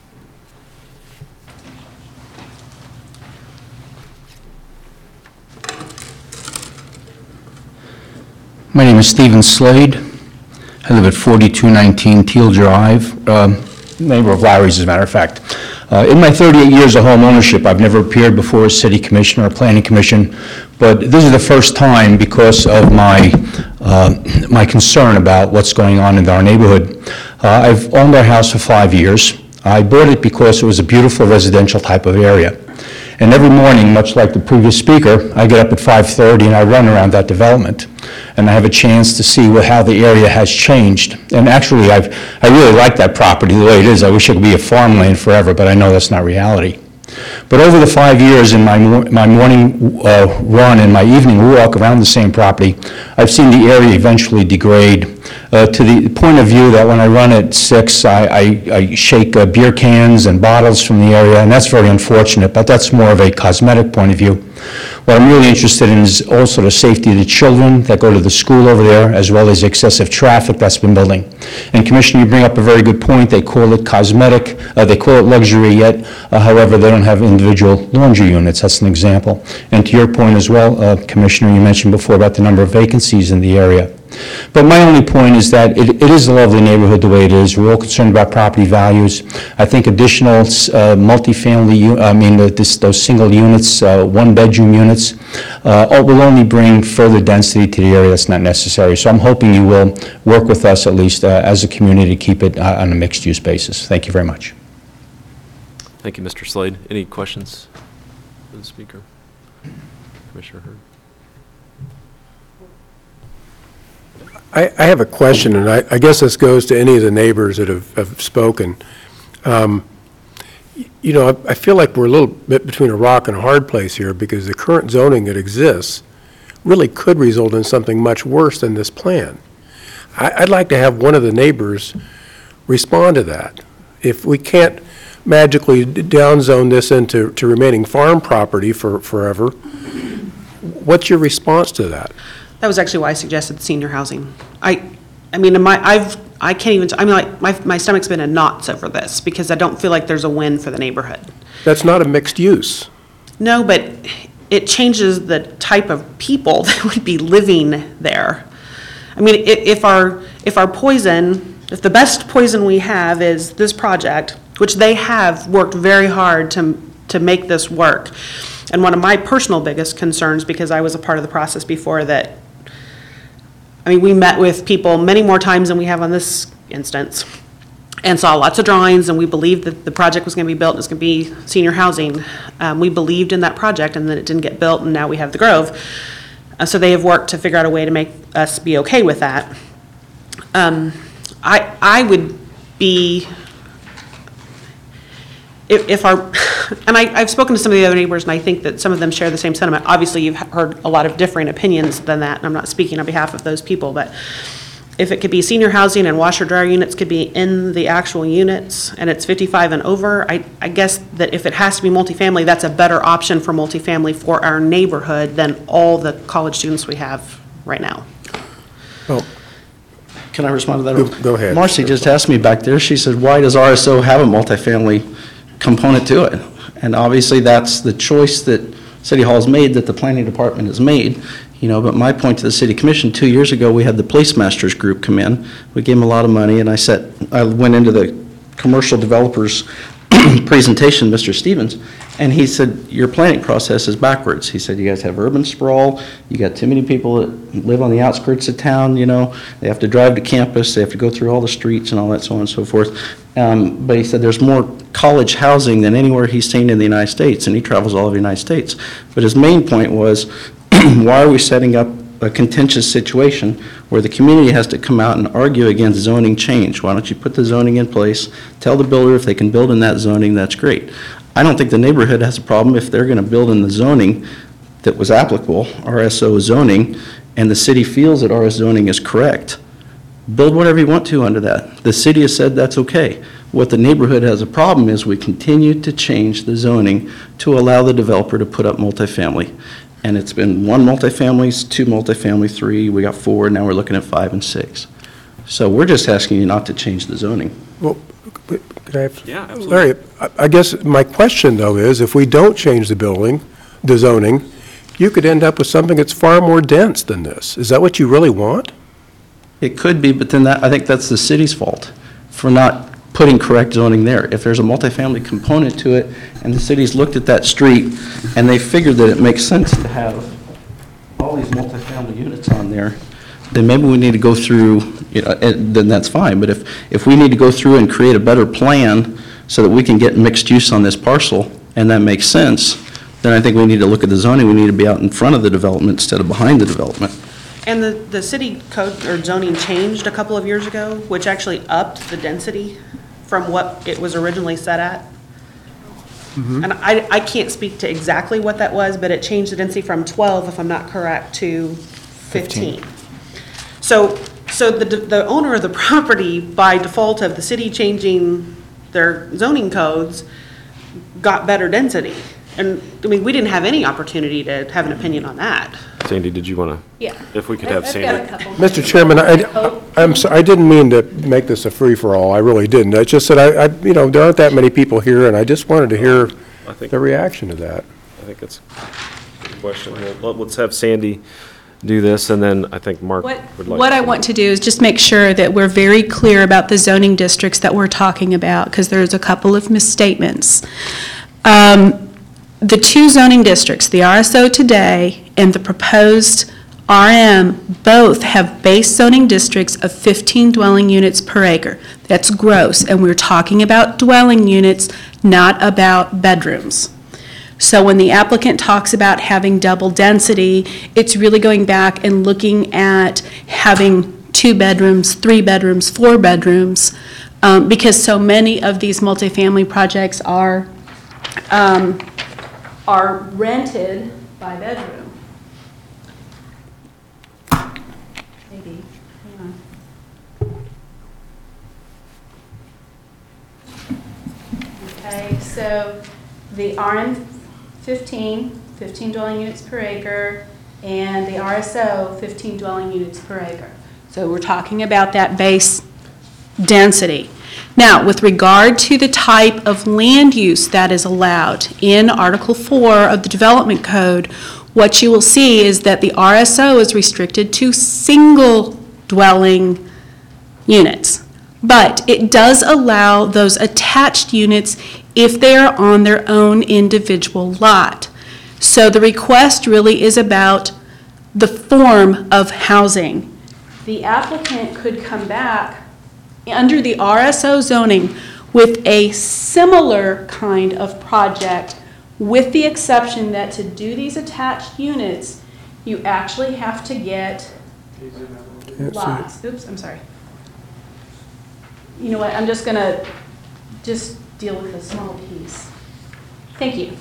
Speaker 16: My name is Stephen Slade. I live at forty-two nineteen Teal Drive, um, neighbor of Larry's, as a matter of fact. Uh, In my thirty-eight years of home ownership, I've never appeared before a city commission or a planning commission, but this is the first time because of my, uh, my concern about what's going on in our neighborhood. Uh, I've owned our house for five years. I bought it because it was a beautiful residential type of area. And every morning, much like the previous speaker, I get up at five thirty and I run around that development. And I have a chance to see what, how the area has changed. And actually, I've, I really like that property the way it is. I wish it could be a farmland forever, but I know that's not reality. But over the five years in my, my morning uh, run and my evening walk around the same property, I've seen the area eventually degrade uh, to the point of view that when I run at six, I, I, I shake uh, beer cans and bottles from the area, and that's very unfortunate, but that's more of a cosmetic point of view. What I'm really interested in is also the safety of the children that go to the school over there, as well as excessive traffic that's been building. And Commissioner, you bring up a very good point. They call it cosmetic, uh, they call it luxury, yet, uh, however, they don't have individual laundry units. That's an example. And to your point as well, uh, Commissioner, you mentioned before about the number of vacancies in the area. But my only point is that it, it is a lovely neighborhood the way it is. We're all concerned about property values. I think additional uh, multifamily, u- I mean, the- this, those single units, uh, one-bedroom units, uh, oh, will only bring further density to the area that's not necessary. So I'm hoping you will work with us at least uh, as a community to keep it uh, on a mixed-use basis. Thank you very much.
Speaker 1: Thank you, Mister Slade. Any questions for the speaker? Commissioner Hurd?
Speaker 5: I, I have a question, and I, I guess this goes to any of the neighbors that have, have spoken. Um, y- You know, I, I feel like we're a little bit between a rock and a hard place here, because the current zoning that exists really could result in something much worse than this plan. I, I'd like to have one of the neighbors respond to that. If we can't magically d- downzone this into, to remaining farm property for, forever, what's your response to that?
Speaker 10: That was actually why I suggested senior housing. I, I mean, my, I've, I can't even, I mean, like, my, my stomach's been in knots over this, because I don't feel like there's a win for the neighborhood.
Speaker 5: That's not a mixed use.
Speaker 10: No, but it changes the type of people that would be living there. I mean, i- if our, if our poison, if the best poison we have is this project, which they have worked very hard to, to make this work, and one of my personal biggest concerns, because I was a part of the process before that, I mean, we met with people many more times than we have on this instance, and saw lots of drawings, and we believed that the project was going to be built, and it's going to be senior housing. Um, we believed in that project, and then it didn't get built, and now we have the Grove. Uh, so they have worked to figure out a way to make us be okay with that. Um, I, I would be, if, if our, and I, I've spoken to some of the other neighbors, and I think that some of them share the same sentiment. Obviously, you've heard a lot of differing opinions than that, and I'm not speaking on behalf of those people, but if it could be senior housing and washer dryer units could be in the actual units, and it's fifty-five and over, I, I guess that if it has to be multifamily, that's a better option for multifamily for our neighborhood than all the college students we have right now.
Speaker 5: Well,
Speaker 14: Can I respond to that?
Speaker 5: Go- go ahead.
Speaker 14: Marcy just asked me back there, she said, why does R S O have a multifamily component to it? And obviously, that's the choice that City Hall's made, that the planning department has made, you know, but my point to the city commission, two years ago, we had the Place Masters group come in. We gave them a lot of money, and I said, I went into the commercial developers presentation, Mister Stevens, and he said, your planning process is backwards. He said, you guys have urban sprawl, you got too many people that live on the outskirts of town, you know, they have to drive to campus, they have to go through all the streets and all that, so on and so forth. Um, but he said there's more college housing than anywhere he's seen in the United States, and he travels all over the United States. But his main point was, why are we setting up a contentious situation where the community has to come out and argue against zoning change? Why don't you put the zoning in place, tell the builder if they can build in that zoning, that's great. I don't think the neighborhood has a problem if they're gonna build in the zoning that was applicable, R S O zoning, and the city feels that R S zoning is correct. Build whatever you want to under that. The city has said that's okay. What the neighborhood has a problem is we continue to change the zoning to allow the developer to put up multifamily. And it's been one multifamilies, two multifamily, three, we got four, now we're looking at five and six. So we're just asking you not to change the zoning.
Speaker 5: Well, could I have?
Speaker 1: Yeah, absolutely.
Speaker 5: Larry, I- I guess my question, though, is if we don't change the building, the zoning, you could end up with something that's far more dense than this. Is that what you really want?
Speaker 14: It could be, but then that, I think that's the city's fault for not putting correct zoning there. If there's a multifamily component to it, and the city's looked at that street, and they figured that it makes sense to have all these multifamily units on there, then maybe we need to go through, you know, and then that's fine. But if, if we need to go through and create a better plan so that we can get mixed use on this parcel, and that makes sense, then I think we need to look at the zoning. We need to be out in front of the development instead of behind the development.
Speaker 10: And the, the city code or zoning changed a couple of years ago, which actually upped the density from what it was originally set at. And I, I can't speak to exactly what that was, but it changed the density from twelve, if I'm not correct, to fifteen. So, so the, the owner of the property, by default of the city changing their zoning codes, got better density. And, I mean, we didn't have any opportunity to have an opinion on that.
Speaker 1: Sandy, did you want to?
Speaker 17: Yeah.
Speaker 1: If we could
Speaker 17: I've-
Speaker 1: have
Speaker 17: I've
Speaker 1: Sandy.
Speaker 17: got a couple.
Speaker 5: Mister Chairman, I, I'm, so- I didn't mean to make this a free-for-all, I really didn't. It's just that I, I, you know, there aren't that many people here, and I just wanted to hear
Speaker 1: I think,
Speaker 5: the reaction to that.
Speaker 1: I think that's a good question. Well, let- let's have Sandy do this, and then I think Mark
Speaker 6: What,
Speaker 1: would like.
Speaker 6: what I want to do is just make sure that we're very clear about the zoning districts that we're talking about, because there's a couple of misstatements. Um, The two zoning districts, the R S O today and the proposed R M, both have base zoning districts of fifteen dwelling units per acre. That's gross, and we're talking about dwelling units, not about bedrooms. So when the applicant talks about having double density, it's really going back and looking at having two bedrooms, three bedrooms, four bedrooms, um, because so many of these multifamily projects are, um, are rented by bedroom. Maybe, hang on. Okay, so the R M fifteen, fifteen dwelling units per acre, and the R S O, fifteen dwelling units per acre. So we're talking about that base density. Now, with regard to the type of land use that is allowed in Article four of the Development Code, what you will see is that the R S O is restricted to single dwelling units. But it does allow those attached units if they are on their own individual lot. So the request really is about the form of housing. The applicant could come back under the R S O zoning with a similar kind of project, with the exception that to do these attached units, you actually have to get lots. Oops, I'm sorry. You know what, I'm just gonna just deal with a small piece. Thank you.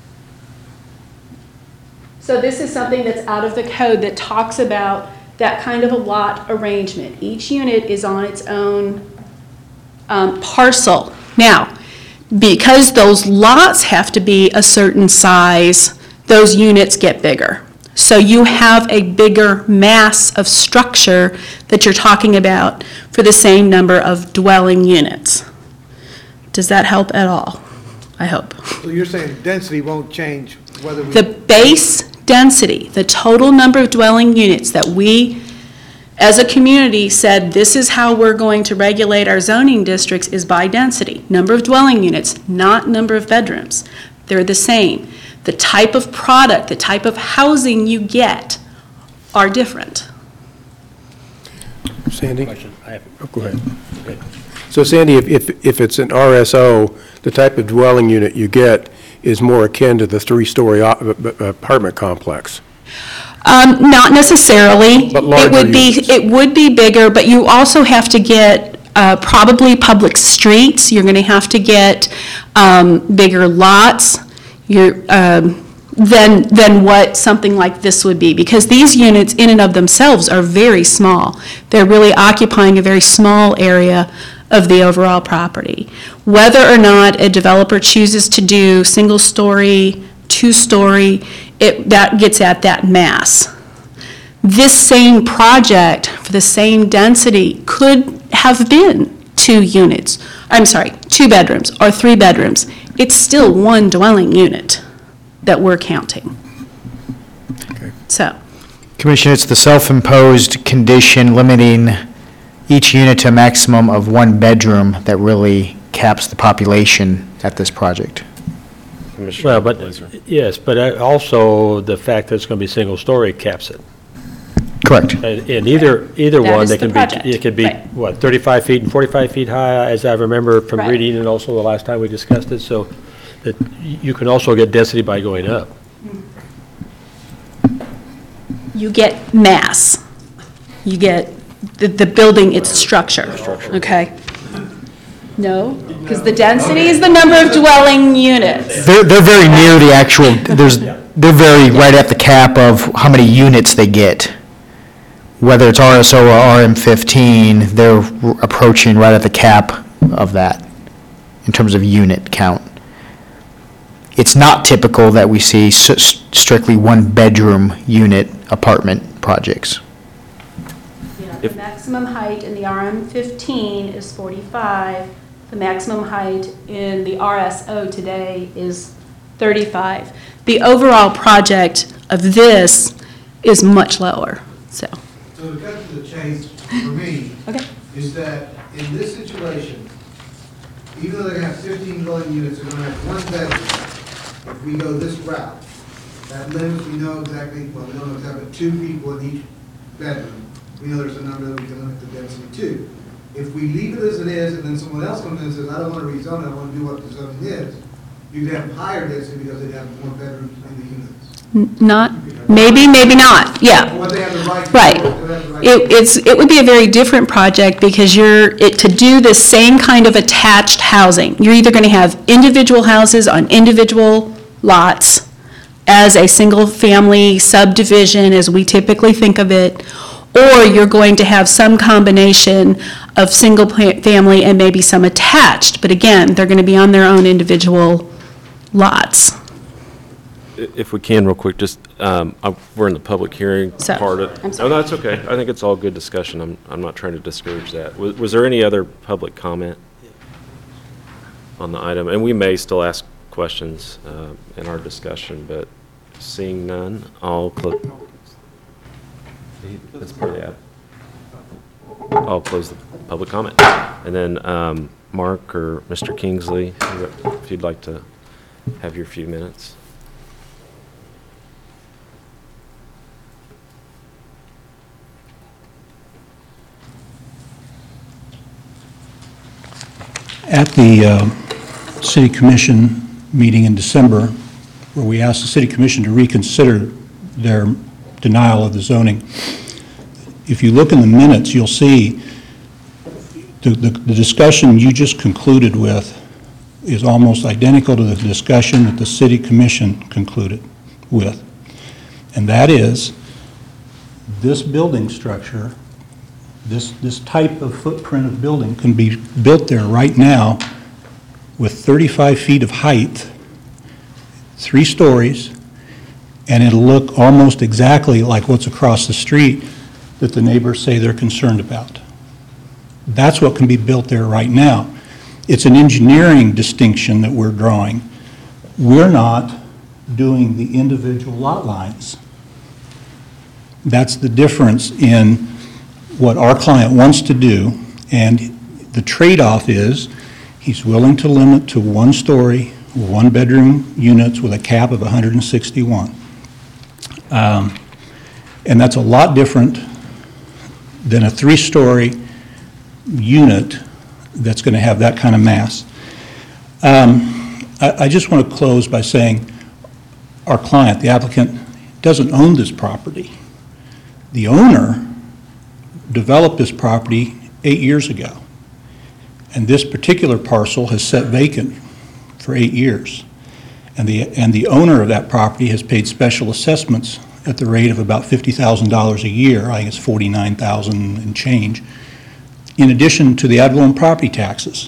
Speaker 6: So this is something that's out of the code that talks about that kind of a lot arrangement. Each unit is on its own um, parcel. Now, because those lots have to be a certain size, those units get bigger. So you have a bigger mass of structure that you're talking about for the same number of dwelling units. Does that help at all? I hope.
Speaker 12: So you're saying density won't change whether we...
Speaker 6: The base density, the total number of dwelling units that we, as a community, said this is how we're going to regulate our zoning districts is by density. Number of dwelling units, not number of bedrooms. They're the same. The type of product, the type of housing you get are different.
Speaker 5: Sandy?
Speaker 3: Question. I have-
Speaker 5: Oh, go ahead. Okay. So Sandy, if, if, if it's an R S O, the type of dwelling unit you get is more akin to the three-story o- apartment complex.
Speaker 6: Um, not necessarily.
Speaker 5: But larger
Speaker 6: It would be,
Speaker 5: units.
Speaker 6: it would be bigger, but you also have to get uh, probably public streets. You're going to have to get um, bigger lots. You're, um, than, than what something like this would be, because these units in and of themselves are very small. They're really occupying a very small area of the overall property. Whether or not a developer chooses to do single-story, two-story, it, that gets at that mass. This same project for the same density could have been two units, I'm sorry, two bedrooms or three bedrooms. It's still one dwelling unit that we're counting.
Speaker 5: Okay.
Speaker 6: So,
Speaker 4: Commissioner, it's the self-imposed condition limiting each unit to a maximum of one bedroom that really caps the population at this project.
Speaker 1: Commissioner
Speaker 3: Well, but,
Speaker 1: Blazer.
Speaker 3: yes, but uh, also the fact that it's going to be single-story caps it.
Speaker 4: Correct.
Speaker 3: And and either, either
Speaker 6: That
Speaker 3: one,
Speaker 6: is
Speaker 3: they
Speaker 6: the
Speaker 3: can
Speaker 6: project,
Speaker 3: be, it could be,
Speaker 6: right.
Speaker 3: what, thirty-five feet and forty-five feet high, as I remember from
Speaker 6: Right.
Speaker 3: reading, and also the last time we discussed it, so that y- you can also get density by going up.
Speaker 6: you get mass. You get the, the building, its structure. Okay? No? Because the density is the number of dwelling units.
Speaker 4: They're, they're very near the actual, there's, they're very right at the cap of how many units they get. Whether it's R S O or R M fifteen, they're approaching right at the cap of that in terms of unit count. It's not typical that we see s- strictly one-bedroom unit apartment projects.
Speaker 6: Yeah, the maximum height in the R M fifteen is forty-five. The maximum height in the R S O today is thirty-five. The overall project of this is much lower, so.
Speaker 17: So to cut to the chase, for me,
Speaker 6: Okay.
Speaker 17: is that in this situation, even though they're gonna have fifteen dwelling units, they're gonna have one bedroom. If we go this route, that limits, we know exactly, well, we don't know exactly, but two people in each bedroom. We know there's a number that we can limit the density to. If we leave it as it is, and then someone else comes in and says, I don't want to rezone it, I want to do what the zoning is, you'd have higher density because they'd have more bedrooms in the units.
Speaker 6: N- Not, maybe, maybe not, yeah.
Speaker 17: What they have the right to.
Speaker 6: Right.
Speaker 17: They have the right
Speaker 6: It,
Speaker 17: to.
Speaker 6: it's, it would be a very different project because you're, it, to do the same kind of attached housing, you're either going to have individual houses on individual lots as a single-family subdivision, as we typically think of it, or you're going to have some combination of single-family and maybe some attached, but again, they're going to be on their own individual lots.
Speaker 1: I- If we can, real quick, just, um, I- we're in the public hearing
Speaker 6: So,
Speaker 1: part of.
Speaker 6: I'm sorry.
Speaker 1: No, that's okay. I think it's all good discussion. I'm, I'm not trying to discourage that. Was, was there any other public comment on the item? And we may still ask questions uh, in our discussion, but seeing none, I'll close. That's part of the ad. I'll close the public comment. And then, um, Mark or Mister Kingsley, if you'd like to have your few minutes.
Speaker 9: At the uh, City Commission meeting in December, where we asked the City Commission to reconsider their denial of the zoning, if you look in the minutes, you'll see the, the, the discussion you just concluded with is almost identical to the discussion that the City Commission concluded with. And that is, this building structure, this, this type of footprint of building can be built there right now with thirty-five feet of height, three stories, and it'll look almost exactly like what's across the street that the neighbors say they're concerned about. That's what can be built there right now. It's an engineering distinction that we're drawing. We're not doing the individual lot lines. That's the difference in what our client wants to do, and the trade-off is he's willing to limit to one-story, one-bedroom units with a cap of one hundred sixty-one. Um, and that's a lot different than a three-story unit that's going to have that kind of mass. Um, I, I just want to close by saying our client, the applicant, doesn't own this property. The owner developed this property eight years ago, and this particular parcel has sat vacant for eight years. And the, and the owner of that property has paid special assessments at the rate of about fifty thousand dollars a year. I think it's forty-nine thousand dollars and change, in addition to the ad valorem property taxes.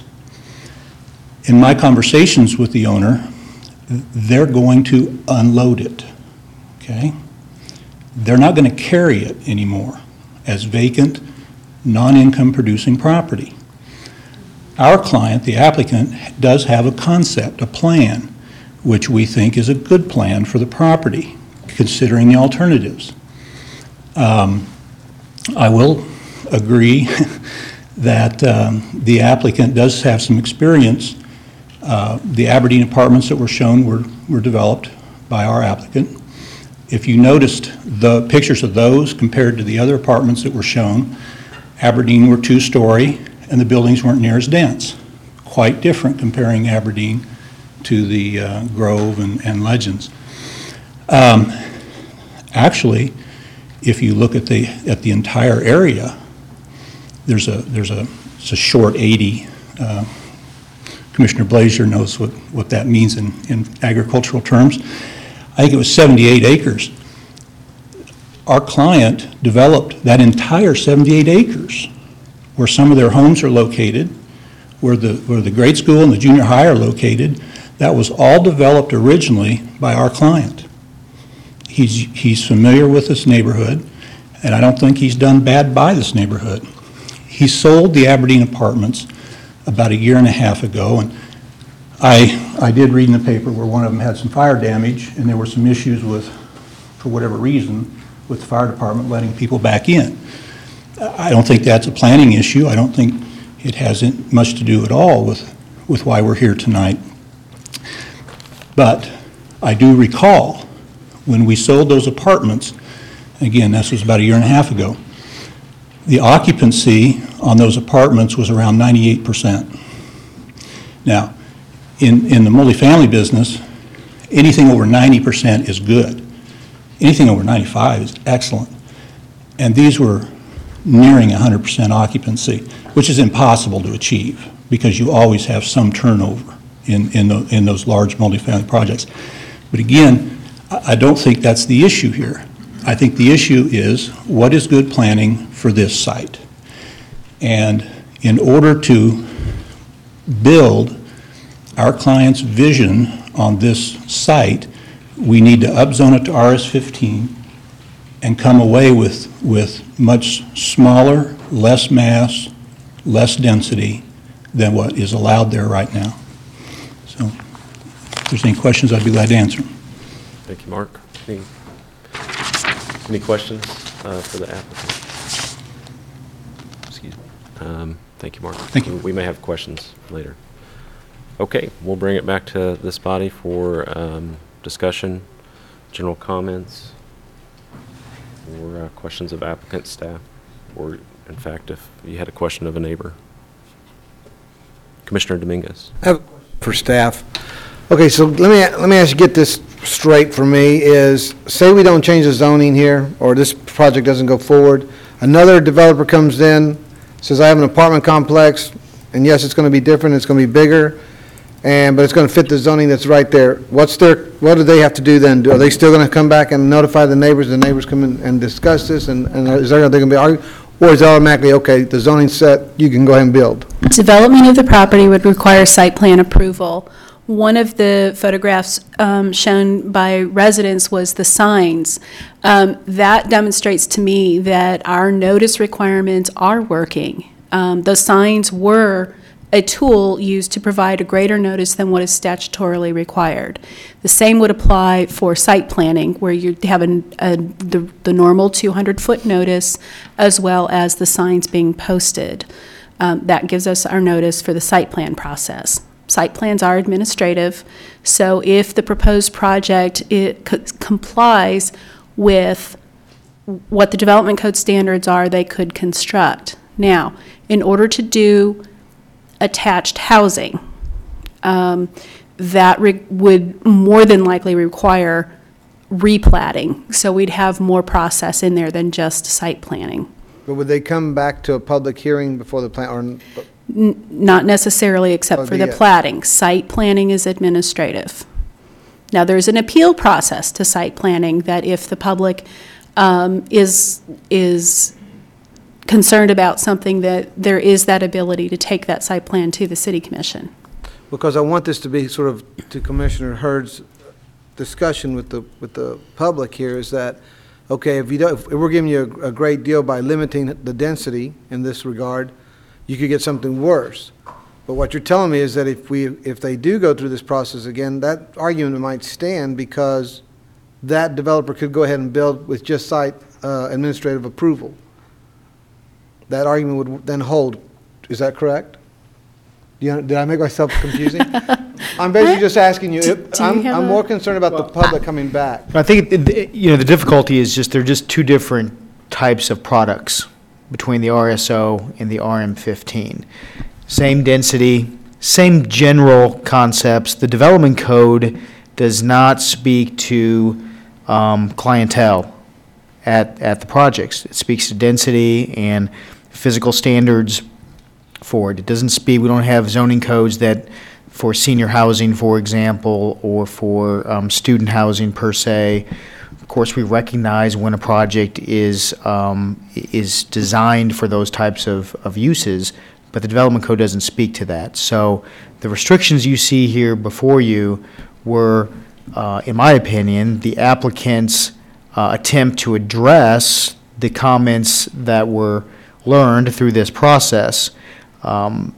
Speaker 9: In my conversations with the owner, they're going to unload it, okay? They're not going to carry it anymore as vacant, non-income producing property. Our client, the applicant, does have a concept, a plan, which we think is a good plan for the property, considering the alternatives. Um, I will agree that um, the applicant does have some experience. Uh, the Aberdeen apartments that were shown were, were developed by our applicant. If you noticed the pictures of those compared to the other apartments that were shown, Aberdeen were two-story and the buildings weren't near as dense. Quite different comparing Aberdeen to the uh, Grove and, and Legends. Um, actually, if you look at the at the entire area, there's a there's a it's a short eighty. Uh, Commissioner Blazier knows what, what that means in, in agricultural terms. I think it was seventy-eight acres. Our client developed that entire seventy-eight acres where some of their homes are located, where the, where the grade school and the junior high are located. That was all developed originally by our client. He's, he's familiar with this neighborhood, and I don't think he's done bad by this neighborhood. He sold the Aberdeen apartments about a year and a half ago, and I, I did read in the paper where one of them had some fire damage, and there were some issues with, for whatever reason, with the fire department letting people back in. I don't think that's a planning issue. I don't think it has much to do at all with, with why we're here tonight. But I do recall when we sold those apartments, again, this was about a year and a half ago, the occupancy on those apartments was around ninety-eight percent. Now, in, in the multifamily business, anything over ninety percent is good. Anything over ninety-five is excellent. And these were nearing one hundred percent occupancy, which is impossible to achieve because you always have some turnover in, in, the, in those large multifamily projects. But again, I don't think that's the issue here. I think the issue is what is good planning for this site. And in order to build our client's vision on this site, we need to upzone it to R S fifteen and come away with, with much smaller, less mass, less density than what is allowed there right now. So if there's any questions, I'd be glad to answer them.
Speaker 1: Thank you, Mark. Any, any questions uh, for the applicant? Excuse me. Um, thank you, Mark.
Speaker 9: Thank you.
Speaker 1: We may have questions later. Okay, we'll bring it back to this body for um, discussion, general comments, or uh, questions of applicant, staff, or in fact, if you had a question of a neighbor. Commissioner Dominguez.
Speaker 12: I have for staff. Okay, so let me, let me ask you, get this straight for me, is, say we don't change the zoning here, or this project doesn't go forward, another developer comes in, says, I have an apartment complex, and yes, it's going to be different, it's going to be bigger, and, but it's going to fit the zoning that's right there. What's their, what do they have to do then? Are they still going to come back and notify the neighbors, the neighbors come in and discuss this, and, and is there, are they going to be arguing? Or is it automatically, okay, the zoning's set, you can go ahead and build?
Speaker 6: Development of the property would require site plan approval. One of the photographs um, shown by residents was the signs. Um, that demonstrates to me that our notice requirements are working. Um, the signs were a tool used to provide a greater notice than what is statutorily required. The same would apply for site planning, where you have a, a, the, the normal two hundred foot notice as well as the signs being posted. Um, that gives us our notice for the site plan process. Site plans are administrative, so if the proposed project it co- complies with what the development code standards are, they could construct. Now, in order to do attached housing, um, that re- would more than likely require replatting, so we'd have more process in there than just site planning.
Speaker 12: But would they come back to a public hearing before the plan, or?
Speaker 6: N- Not necessarily, except
Speaker 12: Oh,
Speaker 6: for the
Speaker 12: the-
Speaker 6: platting. Site planning is administrative. Now, there's an appeal process to site planning that if the public um, is, is concerned about something, that there is that ability to take that site plan to the city commission.
Speaker 12: Because I want this to be sort of, to Commissioner Hurd's discussion with the, with the public here, is that, okay, if you don't, if we're giving you a, a great deal by limiting the density in this regard, you could get something worse. But what you're telling me is that if we, if they do go through this process again, that argument might stand because that developer could go ahead and build with just site uh, administrative approval. That argument would then hold. Is that correct? Do you, did I make myself confusing? I'm basically just asking you.
Speaker 6: Do-
Speaker 12: If,
Speaker 6: do you
Speaker 12: I'm,
Speaker 6: have
Speaker 12: I'm
Speaker 6: a-
Speaker 12: more concerned about the public coming back.
Speaker 4: I think, it- it- you know, the difficulty is just, they're just two different types of products between the R S O and the R M fifteen. Same density, same general concepts. The development code does not speak to um, clientele at, at the projects. It speaks to density and physical standards for it. It doesn't speak, we don't have zoning codes that, for senior housing, for example, or for um, student housing per se. Of course, we recognize when a project is, um, is designed for those types of, of uses, but the development code doesn't speak to that. So the restrictions you see here before you were, uh, in my opinion, the applicant's uh, attempt to address the comments that were learned through this process. Um,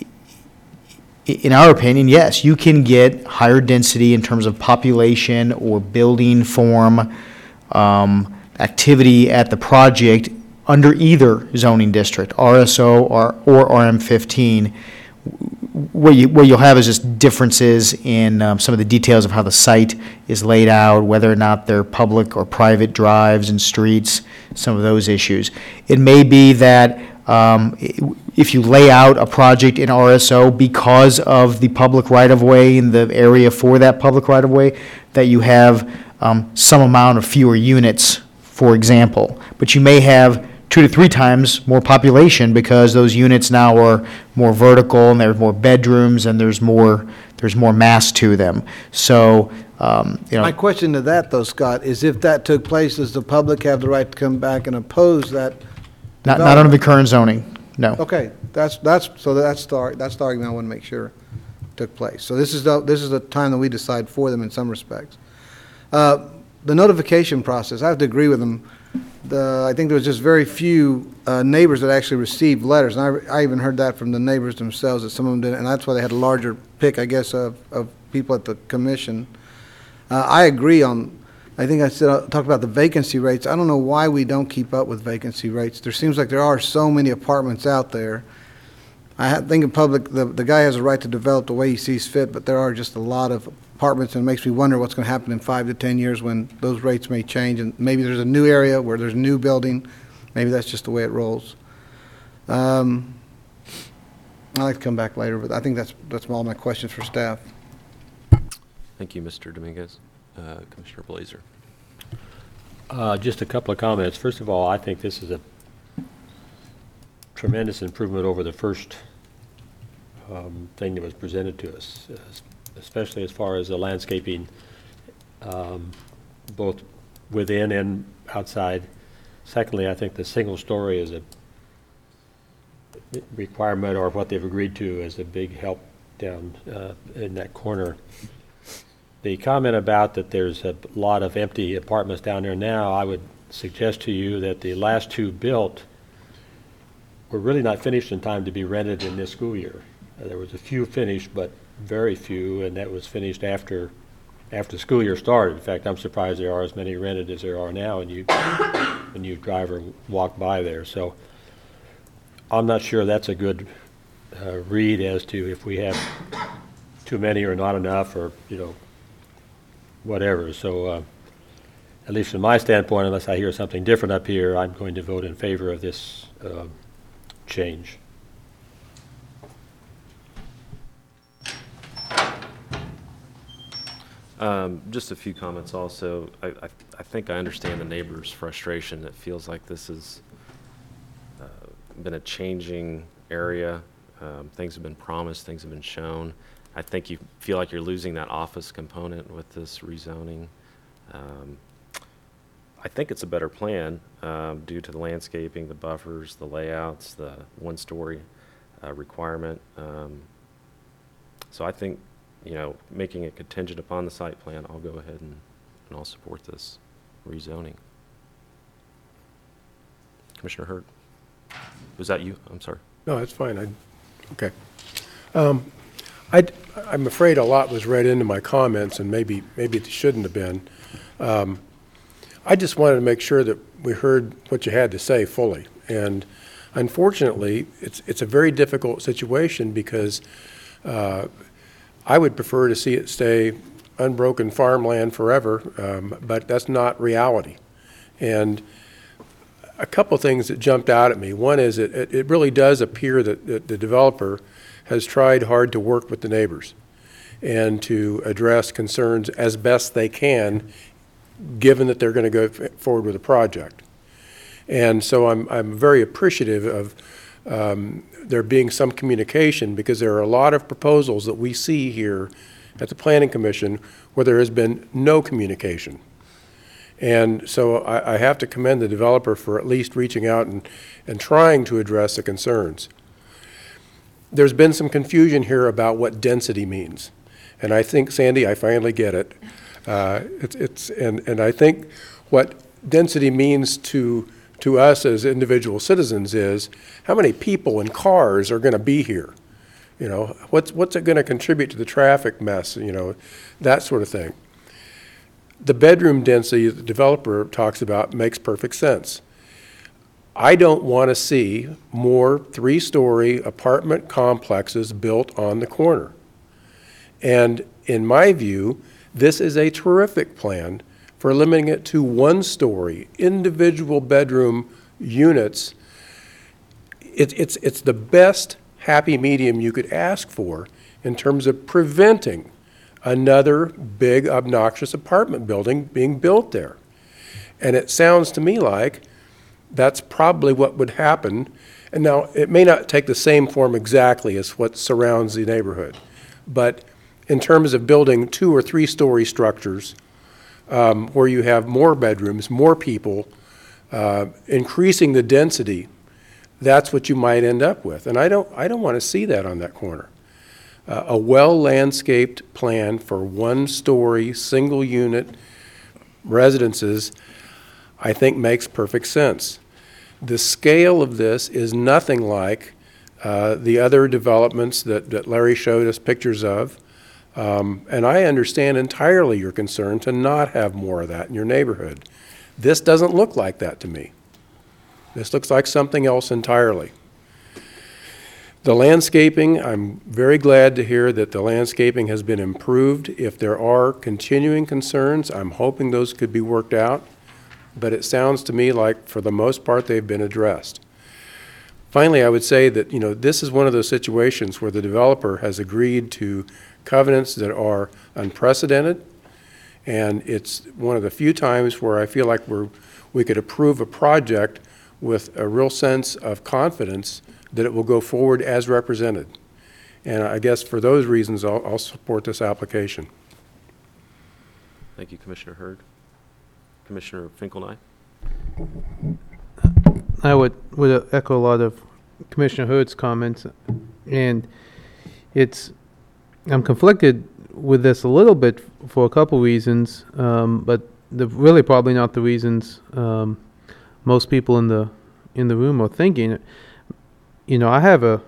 Speaker 4: In our opinion, yes, you can get higher density in terms of population or building form. Um, activity at the project under either zoning district, R S O or, or R M fifteen, what you, what you'll have is just differences in um, some of the details of how the site is laid out, whether or not they're public or private drives and streets, some of those issues. It may be that um, i- if you lay out a project in R S O because of the public right-of-way in the area for that public right-of-way, that you have um, some amount of fewer units, for example. But you may have two to three times more population because those units now are more vertical and there's more bedrooms and there's more, there's more mass to them. So, um, you know.
Speaker 12: My question to that, though, Scott, is if that took place, does the public have the right to come back and oppose that?
Speaker 4: Not, not under the current zoning, no.
Speaker 12: Okay, that's, that's, so that's the, ar- that's the argument I want to make sure took place. So this is, the this is the time that we decide for them in some respects. Uh, The notification process, I have to agree with them. The, I think there was just very few uh, neighbors that actually received letters, and I, I even heard that from the neighbors themselves, that some of them didn't, and that's why they had a larger pick, I guess, of, of people at the commission. Uh, I agree on, I think I said, I talked about the vacancy rates. I don't know why we don't keep up with vacancy rates. There seems like there are so many apartments out there. I ha- think in public, the, the guy has a right to develop the way he sees fit, but there are just a lot of apartments, and it makes me wonder what's going to happen in five to ten years when those rates may change, and maybe there's a new area where there's a new building. Maybe that's just the way it rolls. Um, I'd like to come back later, but I think that's, that's all my questions for staff.
Speaker 1: Thank you, Mister Dominguez. Uh, Commissioner Blazer.
Speaker 3: Uh, Just a couple of comments. First of all, I think this is a tremendous improvement over the first um, thing that was presented to us, uh, especially as far as the landscaping, um, both within and outside. Secondly, I think the single story is a requirement, or what they've agreed to, is a big help down uh, in that corner. The comment about that there's a lot of empty apartments down there now, I would suggest to you that the last two built were really not finished in time to be rented in this school year. Uh, There was a few finished, but very few, and that was finished after, after the school year started. In fact, I'm surprised there are as many rented as there are now, and you, when you drive or walk by there. So I'm not sure that's a good uh, read as to if we have too many or not enough, or, you know, whatever. So uh, at least from my standpoint, unless I hear something different up here, I'm going to vote in favor of this uh, change.
Speaker 1: Um, Just a few comments also. I, I, I think I understand the neighbors' frustration. It feels like this has uh, been a changing area. Um, Things have been promised, things have been shown. I think you feel like you're losing that office component with this rezoning. Um, I think it's a better plan um, due to the landscaping, the buffers, the layouts, the one-story uh, requirement. Um, So I think, you know, making it contingent upon the site plan, I'll go ahead and, and I'll support this rezoning. Commissioner Hurd, was that you? I'm sorry.
Speaker 5: No, that's fine. I, okay. Um, I, I'm afraid a lot was read into my comments, and maybe, maybe it shouldn't have been. Um, I just wanted to make sure that we heard what you had to say fully. And unfortunately, it's, it's a very difficult situation because uh, I would prefer to see it stay unbroken farmland forever, um, but that's not reality. And a couple things that jumped out at me. One is it, it really does appear that, that the developer has tried hard to work with the neighbors and to address concerns as best they can, given that they're going to go forward with a project. And so I'm, I'm very appreciative of um, there being some communication, because there are a lot of proposals that we see here at the Planning Commission where there has been no communication. And so I, I have to commend the developer for at least reaching out and, and trying to address the concerns. There's been some confusion here about what density means. And I think, Sandy, I finally get it. Uh, it's, it's, and, and I think what density means to, to us as individual citizens is how many people and cars are going to be here. You know, what's, what's it going to contribute to the traffic mess, you know, that sort of thing. the bedroom density the developer talks about makes perfect sense. I don't want to see more three-story apartment complexes built on the corner. And in my view, this is a terrific plan for limiting it to one-story, individual bedroom units. It, it's, it's the best happy medium you could ask for in terms of preventing another big obnoxious apartment building being built there. And it sounds to me like that's probably what would happen. And now, it may not take the same form exactly as what surrounds the neighborhood, but in terms of building two or three-story structures um, where you have more bedrooms, more people, uh, increasing the density, that's what you might end up with. And I don't, I don't want to see that on that corner. Uh, a well-landscaped plan for one-story, single-unit residences, I think makes perfect sense. The scale of this is nothing like uh, the other developments that, that Larry showed us pictures of. Um, and I understand entirely your concern to not have more of that in your neighborhood. This doesn't look like that to me. This looks like something else entirely. The landscaping, I'm very glad to hear that the landscaping has been improved. If there are continuing concerns, I'm hoping those could be worked out. But it sounds to me like, for the most part, they've been addressed. Finally, I would say that, you know, this is one of those situations where the developer has agreed to covenants that are unprecedented, and it's one of the few times where I feel like we're, we could approve a project with a real sense of confidence that it will go forward as represented. And I guess for those reasons, I'll, I'll support this application.
Speaker 1: Thank you, Commissioner Hurd. Commissioner Finkelney?
Speaker 8: I would, would echo a lot of Commissioner Hurd's comments, and it's, I'm conflicted with this a little bit for a couple reasons, um, but the really probably not the reasons um, most people in the in the room are thinking. You know, I have a,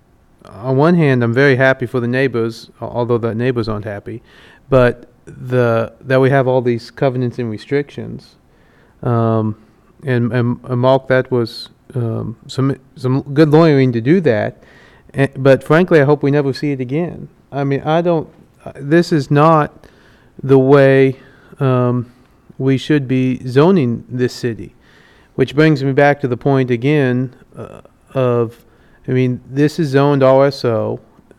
Speaker 8: on one hand, I'm very happy for the neighbors, although the neighbors aren't happy, but the that we have all these covenants and restrictions, um, and, and and Mark, that was um, some some good lawyering to do that, and, but frankly, I hope we never see it again. I mean, I don't. This is not the way um, we should be zoning this city, which brings me back to the point again uh, of, I mean, this is zoned R S O,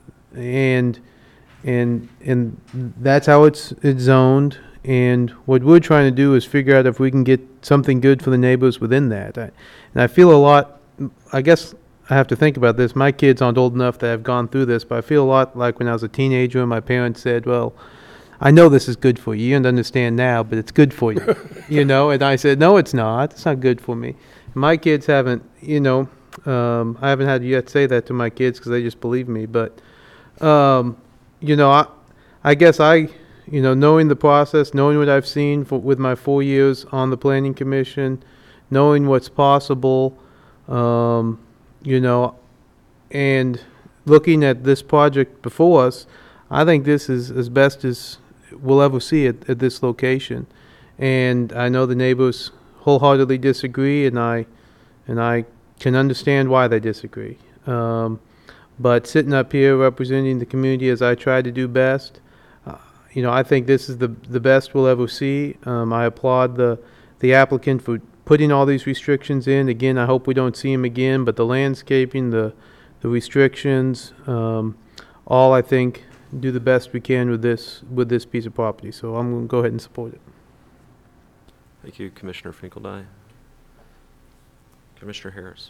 Speaker 8: and. And and that's how it's it's zoned. And what we're trying to do is figure out if we can get something good for the neighbors within that. I, and I feel a lot. I guess I have to think about this. My kids aren't old enough to have gone through this, but I feel a lot like when I was a teenager and my parents said, "Well, I know this is good for you. You don't understand now, but it's good for you." You know. And I said, "No, it's not. It's not good for me." My kids haven't. You know, um, I haven't had yet say that to my kids because they just believe me, but. Um, You know, I, I guess I, you know, knowing the process, knowing what I've seen for, with my four years on the Planning Commission, knowing what's possible, um, you know, and looking at this project before us, I think this is as best as we'll ever see it at this location. And I know the neighbors wholeheartedly disagree, and I, and I can understand why they disagree. Um, But sitting up here representing the community as I try to do best, uh, you know, I think this is the the best we'll ever see. Um, I applaud the the applicant for putting all these restrictions in. Again, I hope we don't see them again. But the landscaping, the the restrictions, um, all I think do the best we can with this with this piece of property. So I'm going to go ahead and support it.
Speaker 1: Thank you, Commissioner Finkelney. Commissioner Harris.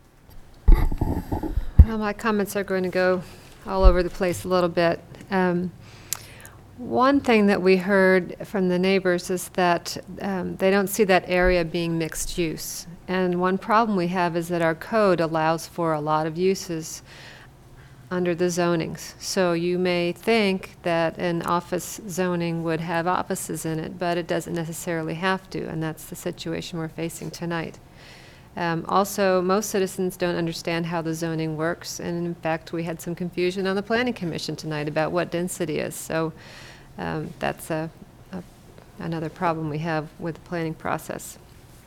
Speaker 2: Well, my comments are going to go all over the place a little bit. Um, one thing that we heard from the neighbors is that um, they don't see that area being mixed use. And one problem we have is that our code allows for a lot of uses under the zonings. So you may think that an office zoning would have offices in it, but it doesn't necessarily have to, and that's the situation we're facing tonight. Um, also, most citizens don't understand how the zoning works, and in fact, we had some confusion on the Planning Commission tonight about what density is. So um, that's a, a another problem we have with the planning process.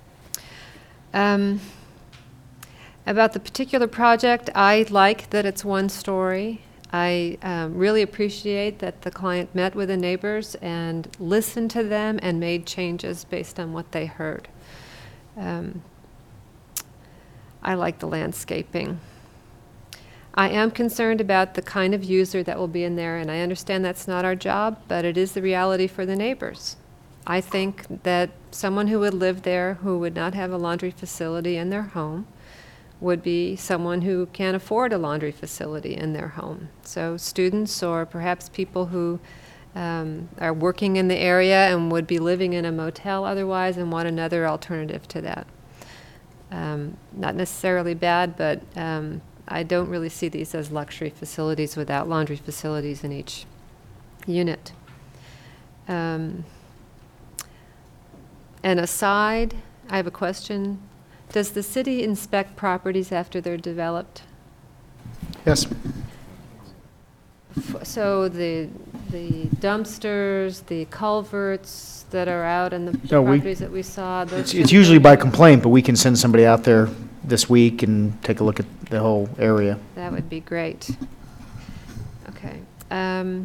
Speaker 2: Um, About the particular project, I like that it's one story. I um, really appreciate that the client met with the neighbors and listened to them and made changes based on what they heard. Um, I like the landscaping. I am concerned about the kind of user that will be in there, and I understand that's not our job, but it is the reality for the neighbors. I think that someone who would live there who would not have a laundry facility in their home would be someone who can't afford a laundry facility in their home. So students or perhaps people who um, are working in the area and would be living in a motel otherwise and want another alternative to that. Um, not necessarily bad, but um, I don't really see these as luxury facilities without laundry facilities in each unit. Um, and aside, I have a question. Does the city inspect properties after they're developed?
Speaker 4: Yes.
Speaker 2: F- So the, the dumpsters, the culverts that are out in the
Speaker 4: No, we-
Speaker 2: properties that we saw? those
Speaker 4: It's
Speaker 2: kind
Speaker 4: it's
Speaker 2: of
Speaker 4: usually by
Speaker 2: things?
Speaker 4: complaint, but we can send somebody out there this week and take a look at the whole area.
Speaker 2: That would be great. Okay. Um,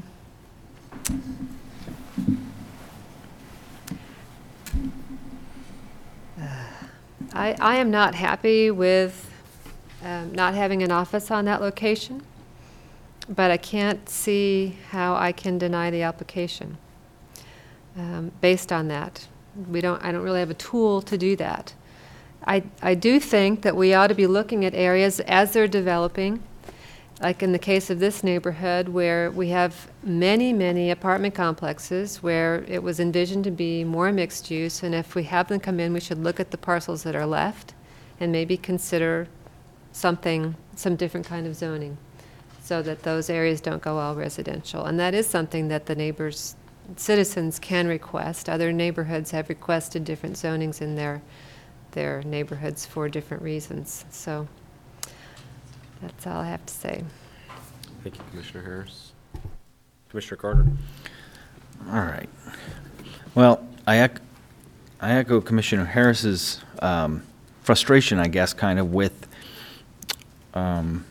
Speaker 2: I, I am not happy with um, not having an office on that location, but I can't see how I can deny the application um, based on that. We don't, I don't really have a tool to do that. I, I do think that we ought to be looking at areas as they're developing, like in the case of this neighborhood where we have many, many apartment complexes where it was envisioned to be more mixed use, and if we have them come in, we should look at the parcels that are left and maybe consider something, some different kind of zoning so that those areas don't go all residential. And that is something that the neighbors, citizens can request. Other neighborhoods have requested different zonings in their their neighborhoods for different reasons. So that's all I have to say.
Speaker 1: Thank you, Commissioner Harris. Commissioner Carter?
Speaker 18: All right. Well, I ec- I echo Commissioner Harris's um, frustration, I guess, kind of with um,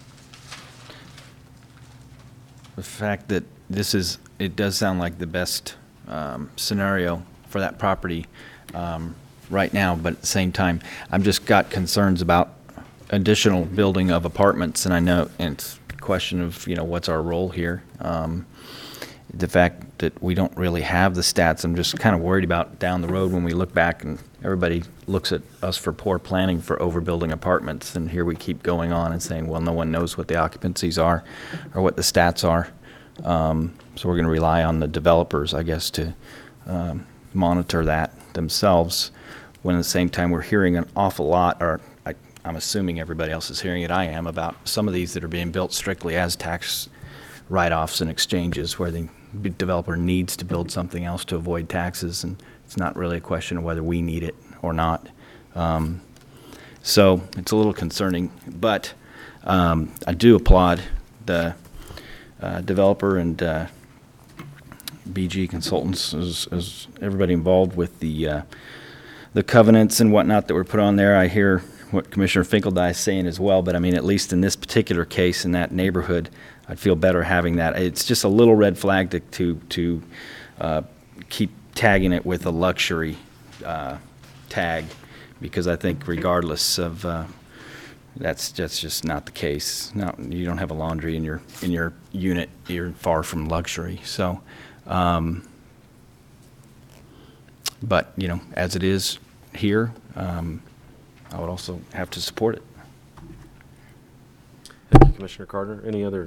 Speaker 18: the fact that this is, it does sound like the best um, scenario for that property um, right now, but at the same time, I've just got concerns about additional building of apartments, and I know and it's a question of, you know, what's our role here. Um, the fact that we don't really have the stats, I'm just kind of worried about down the road when we look back and everybody looks at us for poor planning for overbuilding apartments, and here we keep going on and saying, well, no one knows what the occupancies are or what the stats are. Um, so we're going to rely on the developers, I guess, to um, monitor that themselves, when at the same time we're hearing an awful lot, or I, I'm assuming everybody else is hearing it, I am, about some of these that are being built strictly as tax write-offs and exchanges, where the developer needs to build something else to avoid taxes, and it's not really a question of whether we need it or not. Um, so it's a little concerning, but um, I do applaud the uh, developer and uh, B G Consultants, as, as everybody involved with the uh, the covenants and whatnot that were put on there. I hear what Commissioner Finkeldye is saying as well, but I mean, at least in this particular case, in that neighborhood, I'd feel better having that. It's just a little red flag to to, to uh, keep tagging it with a luxury uh, tag, because I think regardless of uh, that's that's just not the case. No, you don't have a laundry in your in your unit, you're far from luxury. So. Um, But, you know, as it is here, um, I would also have to support it.
Speaker 1: Thank you, Commissioner Carter. Any other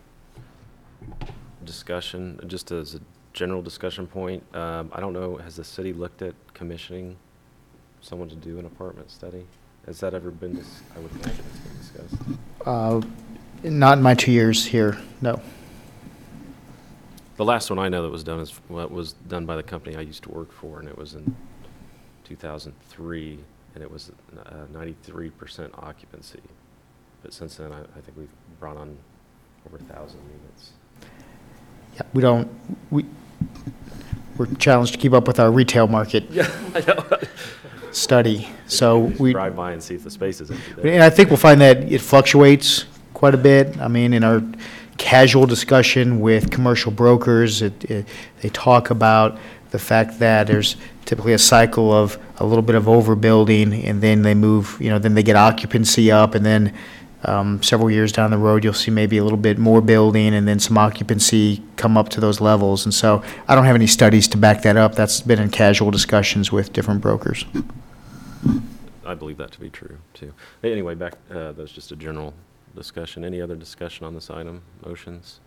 Speaker 1: discussion, just as a general discussion point? Um, I don't know, has the city looked at commissioning someone to do an apartment study? Has that ever been, dis- I would imagine it's been discussed.
Speaker 4: Uh, Not in my two years here, no.
Speaker 1: The last one I know that was done is what was done by the company I used to work for, and it was in two thousand three, and it was uh, ninety-three percent occupancy. But since then, I, I think we've brought on over a thousand units.
Speaker 4: Yeah, we don't, we, we're challenged to keep up with our retail market
Speaker 1: Yeah, I know.
Speaker 4: study. So
Speaker 1: Just
Speaker 4: we,
Speaker 1: drive by and see if the space is empty there.
Speaker 4: and I think we'll find that it fluctuates quite a bit. I mean, in our casual discussion with commercial brokers, it, it, they talk about the fact that there's typically a cycle of a little bit of overbuilding, and then they move, you know, then they get occupancy up, and then um, several years down the road, you'll see maybe a little bit more building, and then some occupancy come up to those levels. And so I don't have any studies to back that up. That's been in casual discussions with different brokers.
Speaker 1: I believe that to be true, too. Anyway, back, uh, that's just a general discussion. Any other discussion on this item? Motions?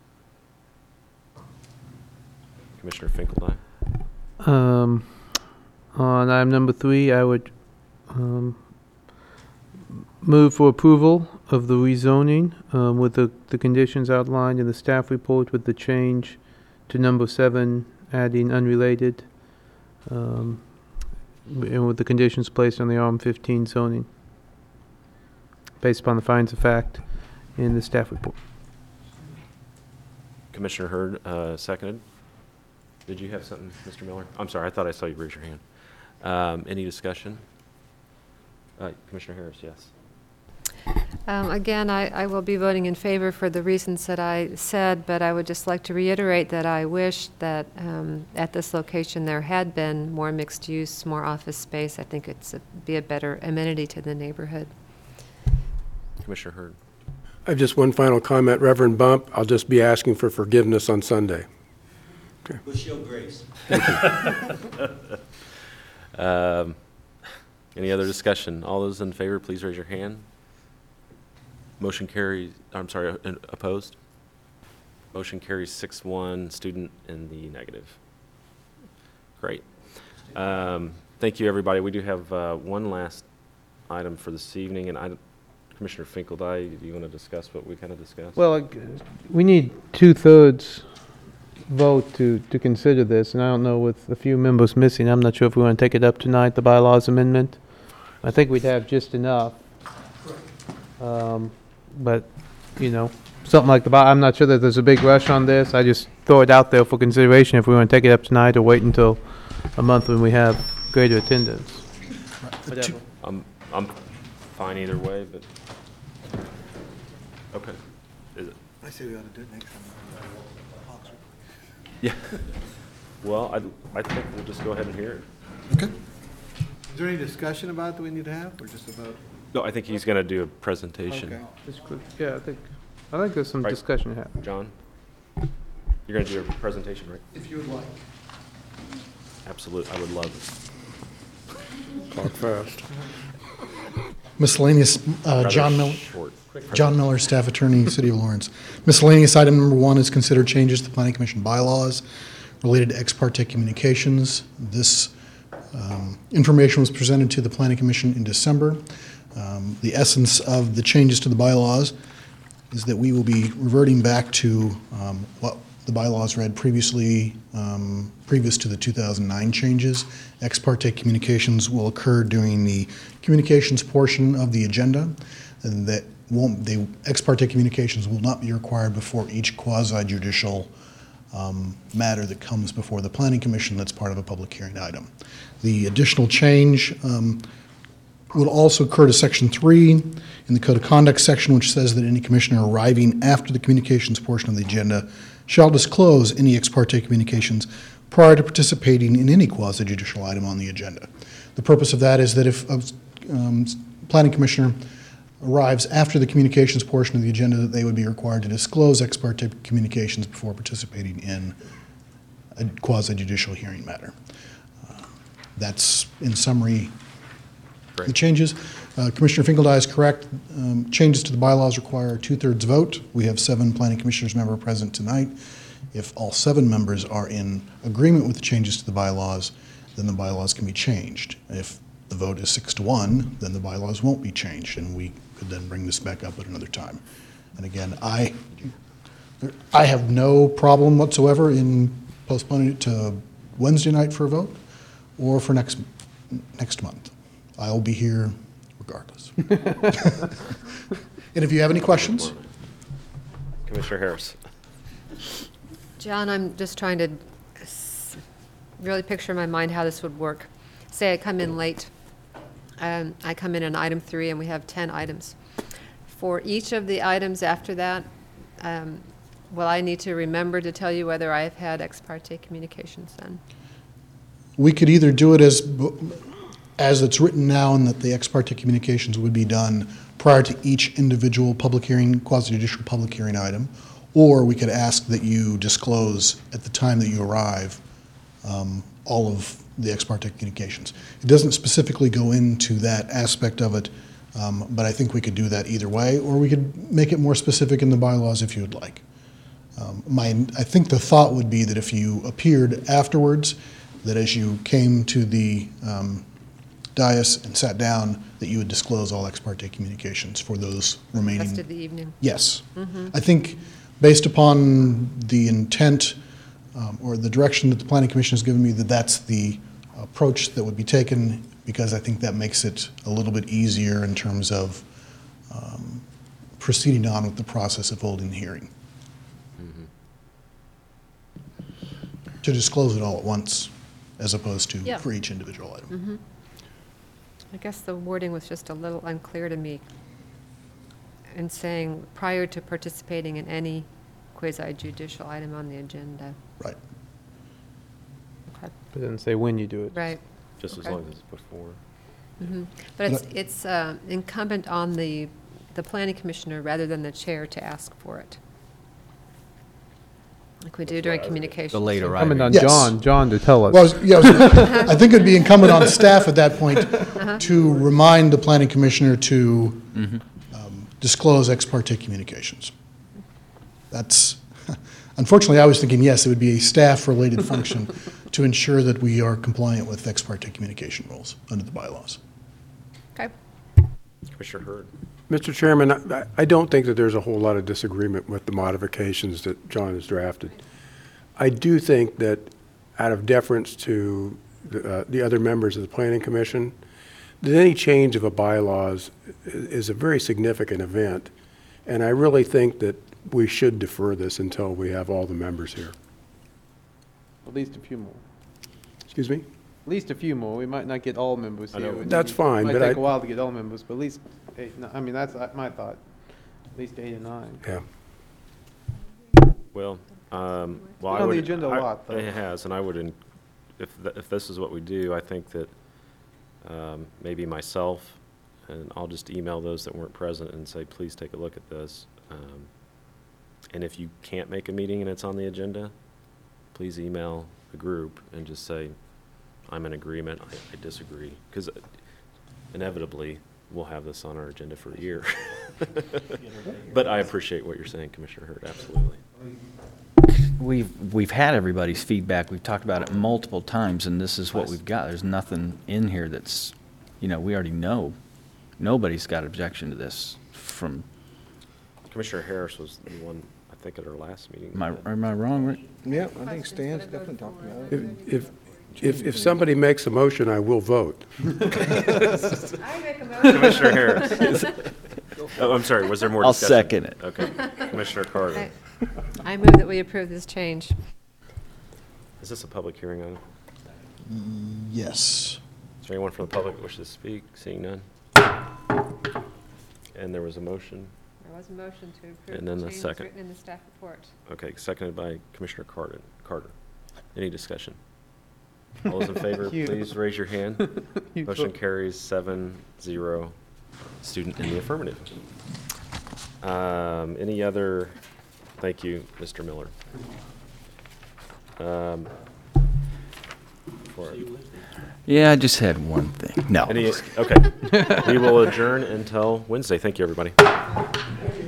Speaker 1: Commissioner Finkeldine?
Speaker 8: Um, on item number three, I would, um, move for approval of the rezoning, um, with the, the conditions outlined in the staff report with the change to number seven, adding unrelated, um, and with the conditions placed on the R M fifteen zoning, based upon the findings of fact in the staff report.
Speaker 1: Commissioner Hurd, uh, seconded. Did you have something, Mister Miller? I'm sorry, I thought I saw you raise your hand. Um, any discussion? Uh, Commissioner Harris, yes.
Speaker 2: Um, Again, I, I will be voting in favor for the reasons that I said, but I would just like to reiterate that I wish that um, at this location there had been more mixed use, more office space. I think it's a, be a better amenity to the neighborhood.
Speaker 1: Commissioner Hurd.
Speaker 5: I have just one final comment, Reverend Bump. I'll just be asking for forgiveness on Sunday.
Speaker 15: We'll show grace.
Speaker 1: um, any other discussion? All those in favor, please raise your hand. Motion carries, I'm sorry, uh, opposed? Motion carries six one, student in the negative. Great. Um, thank you, everybody. We do have uh, one last item for this evening, and I, Commissioner Finkeldine, do you want to discuss what we kind of discussed?
Speaker 8: Well, uh, we need two-thirds vote to, to consider this, and I don't know, with a few members missing, I'm not sure if we want to take it up tonight, the bylaws amendment. I think we'd have just enough. Um, but, you know, something like the, by- I'm not sure that there's a big rush on this. I just throw it out there for consideration if we want to take it up tonight or wait until a month when we have greater attendance. Whatever.
Speaker 1: I'm, I'm fine either way, but, okay. Is it?
Speaker 17: I say we ought to do it next time.
Speaker 1: Yeah. Well, I, I think we'll just go ahead and hear it.
Speaker 17: Okay. Is there any discussion about that we need to have, or just about?
Speaker 1: No, I think he's going to do a presentation.
Speaker 17: Okay.
Speaker 8: Just quick, yeah, I think, I think there's some
Speaker 1: Right.
Speaker 8: discussion to have.
Speaker 1: John, you're going to do a presentation, right?
Speaker 17: If you would like.
Speaker 1: Absolutely, I would love it.
Speaker 5: Talk fast.
Speaker 13: Miscellaneous, uh,
Speaker 1: Rather
Speaker 13: John Miller,
Speaker 1: short.
Speaker 13: John Miller, Staff Attorney, City of Lawrence. Miscellaneous item number one is consider changes to the Planning Commission bylaws related to ex parte communications. This um, information was presented to the Planning Commission in December. Um, The essence of the changes to the bylaws is that we will be reverting back to um, what the bylaws read previously, um, previous to the two thousand nine changes. Ex parte communications will occur during the communications portion of the agenda, and that won't, the ex parte communications will not be required before each quasi-judicial um, matter that comes before the Planning Commission that's part of a public hearing item. The additional change um, will also occur to Section three in the Code of Conduct section, which says that any commissioner arriving after the communications portion of the agenda shall disclose any ex parte communications prior to participating in any quasi-judicial item on the agenda. The purpose of that is that if a um, planning commissioner arrives after the communications portion of the agenda, that they would be required to disclose ex parte communications before participating in a quasi-judicial hearing matter. Uh, That's, in summary,
Speaker 1: Great.
Speaker 13: the changes. Uh, Commissioner Finkeldine is correct. Um, Changes to the bylaws require a two-thirds vote. We have seven planning commissioners member present tonight. If all seven members are in agreement with the changes to the bylaws, then the bylaws can be changed. If the vote is six to one, then the bylaws won't be changed, and we could then bring this back up at another time. And again, I, I have no problem whatsoever in postponing it to Wednesday night for a vote or for next, next month. I'll be here regardless. And if you have any questions?
Speaker 1: Commissioner Harris.
Speaker 2: John, I'm just trying to s- really picture in my mind how this would work. Say I come in late, um, I come in on item three, and we have ten items. For each of the items after that, um, will I need to remember to tell you whether I have had ex parte communications then?
Speaker 13: We could either do it as, b- as it's written now, and that the ex parte communications would be done prior to each individual public hearing, quasi-judicial public hearing item, or we could ask that you disclose at the time that you arrive um, all of the ex parte communications. It doesn't specifically go into that aspect of it, um, but I think we could do that either way, or we could make it more specific in the bylaws if you would like. Um, my, I think the thought would be that if you appeared afterwards, that as you came to the um, dais and sat down, that you would disclose all ex parte communications for those remaining.
Speaker 2: Rest of the evening.
Speaker 13: Yes.
Speaker 2: Mhm.
Speaker 13: I think, based upon the intent um, or the direction that the Planning Commission has given me, that that's the approach that would be taken, because I think that makes it a little bit easier in terms of um, proceeding on with the process of holding the hearing. To disclose it all at once, as opposed to
Speaker 2: Yeah.
Speaker 13: for each individual item.
Speaker 2: Mhm. I guess the wording was just a little unclear to me in saying prior to participating in any quasi-judicial item on the agenda.
Speaker 13: Right.
Speaker 2: Okay.
Speaker 8: It doesn't say when you do it.
Speaker 2: Right.
Speaker 1: Just as
Speaker 2: Okay.
Speaker 1: long as it's before.
Speaker 2: Mhm. But it's, it's uh, incumbent on the, the planning commissioner rather than the chair to ask for it. Like we do during communications.
Speaker 18: The late
Speaker 8: Coming
Speaker 18: arrival.
Speaker 8: on
Speaker 13: Yes.
Speaker 8: John, John to tell us.
Speaker 13: Well, I was- yeah, I was- I think it'd be incumbent on staff at that point
Speaker 2: Uh-huh.
Speaker 13: to remind the planning commissioner to
Speaker 18: Mhm.
Speaker 13: um, disclose ex parte communications. That's, unfortunately, I was thinking, yes, it would be a staff-related function to ensure that we are compliant with ex parte communication rules under the bylaws.
Speaker 2: Okay.
Speaker 1: Commissioner Hurd.
Speaker 5: Mister Chairman, I- I don't think that there's a whole lot of disagreement with the modifications that John has drafted. I do think that out of deference to the uh, the other members of the Planning Commission, that any change of a bylaws i- is a very significant event, and I really think that we should defer this until we have all the members here.
Speaker 8: At least a few more.
Speaker 5: Excuse me?
Speaker 8: At least a few more. We might not get all members
Speaker 1: I
Speaker 8: here.
Speaker 1: know.
Speaker 8: It
Speaker 5: That's fine,
Speaker 8: might
Speaker 5: but
Speaker 8: take
Speaker 5: I-
Speaker 8: a while to get all members, but at least eight, ni- I mean, that's uh, my thought. At least eight or nine.
Speaker 5: Yeah.
Speaker 1: Well, um, well,
Speaker 8: been
Speaker 1: I
Speaker 8: on
Speaker 1: would.
Speaker 8: the agenda a
Speaker 1: I-
Speaker 8: lot, though.
Speaker 1: It has, and I would, en- if, th- if this is what we do, I think that um, maybe myself, and I'll just email those that weren't present and say, please take a look at this. Um, And if you can't make a meeting and it's on the agenda, please email the group and just say, I'm in agreement, I I disagree. Because inevitably, we'll have this on our agenda for a year. But I appreciate what you're saying, Commissioner Hurd, absolutely.
Speaker 18: We've, we've had everybody's feedback. We've talked about it multiple times, and this is what we've got. There's nothing in here that's, you know, we already know. Nobody's got objection to this from,
Speaker 1: Commissioner Harris was the one, I think, at our last meeting.
Speaker 18: am I, am I wrong, Rick?
Speaker 12: Yeah, I think Stan's definitely talking about it.
Speaker 5: If, if, if if somebody makes a motion, I will vote.
Speaker 2: I make a motion.
Speaker 1: Commissioner Harris. Oh, I'm sorry, was there more
Speaker 18: I'll
Speaker 1: discussion?
Speaker 18: second it.
Speaker 1: Okay. Commissioner Carter.
Speaker 2: I I move that we approve this change.
Speaker 1: Is this a public hearing item?
Speaker 13: Yes.
Speaker 1: Is there anyone from the public that wishes to speak? Seeing none? And there was a motion?
Speaker 2: There was a motion to approve
Speaker 1: And
Speaker 2: the
Speaker 1: then the
Speaker 2: change as
Speaker 1: second.
Speaker 2: written in the staff report.
Speaker 1: Okay, seconded by Commissioner Carter. Carter. Any discussion? All those in favor,
Speaker 8: You.
Speaker 1: please raise your hand.
Speaker 8: You
Speaker 1: Motion
Speaker 8: vote.
Speaker 1: carries seven zero. Student in the affirmative. Um, Any other, thank you, Mister Miller. Um, for-
Speaker 18: Yeah, I just had one thing. No.
Speaker 1: Any, okay. We will adjourn until Wednesday. Thank you, everybody.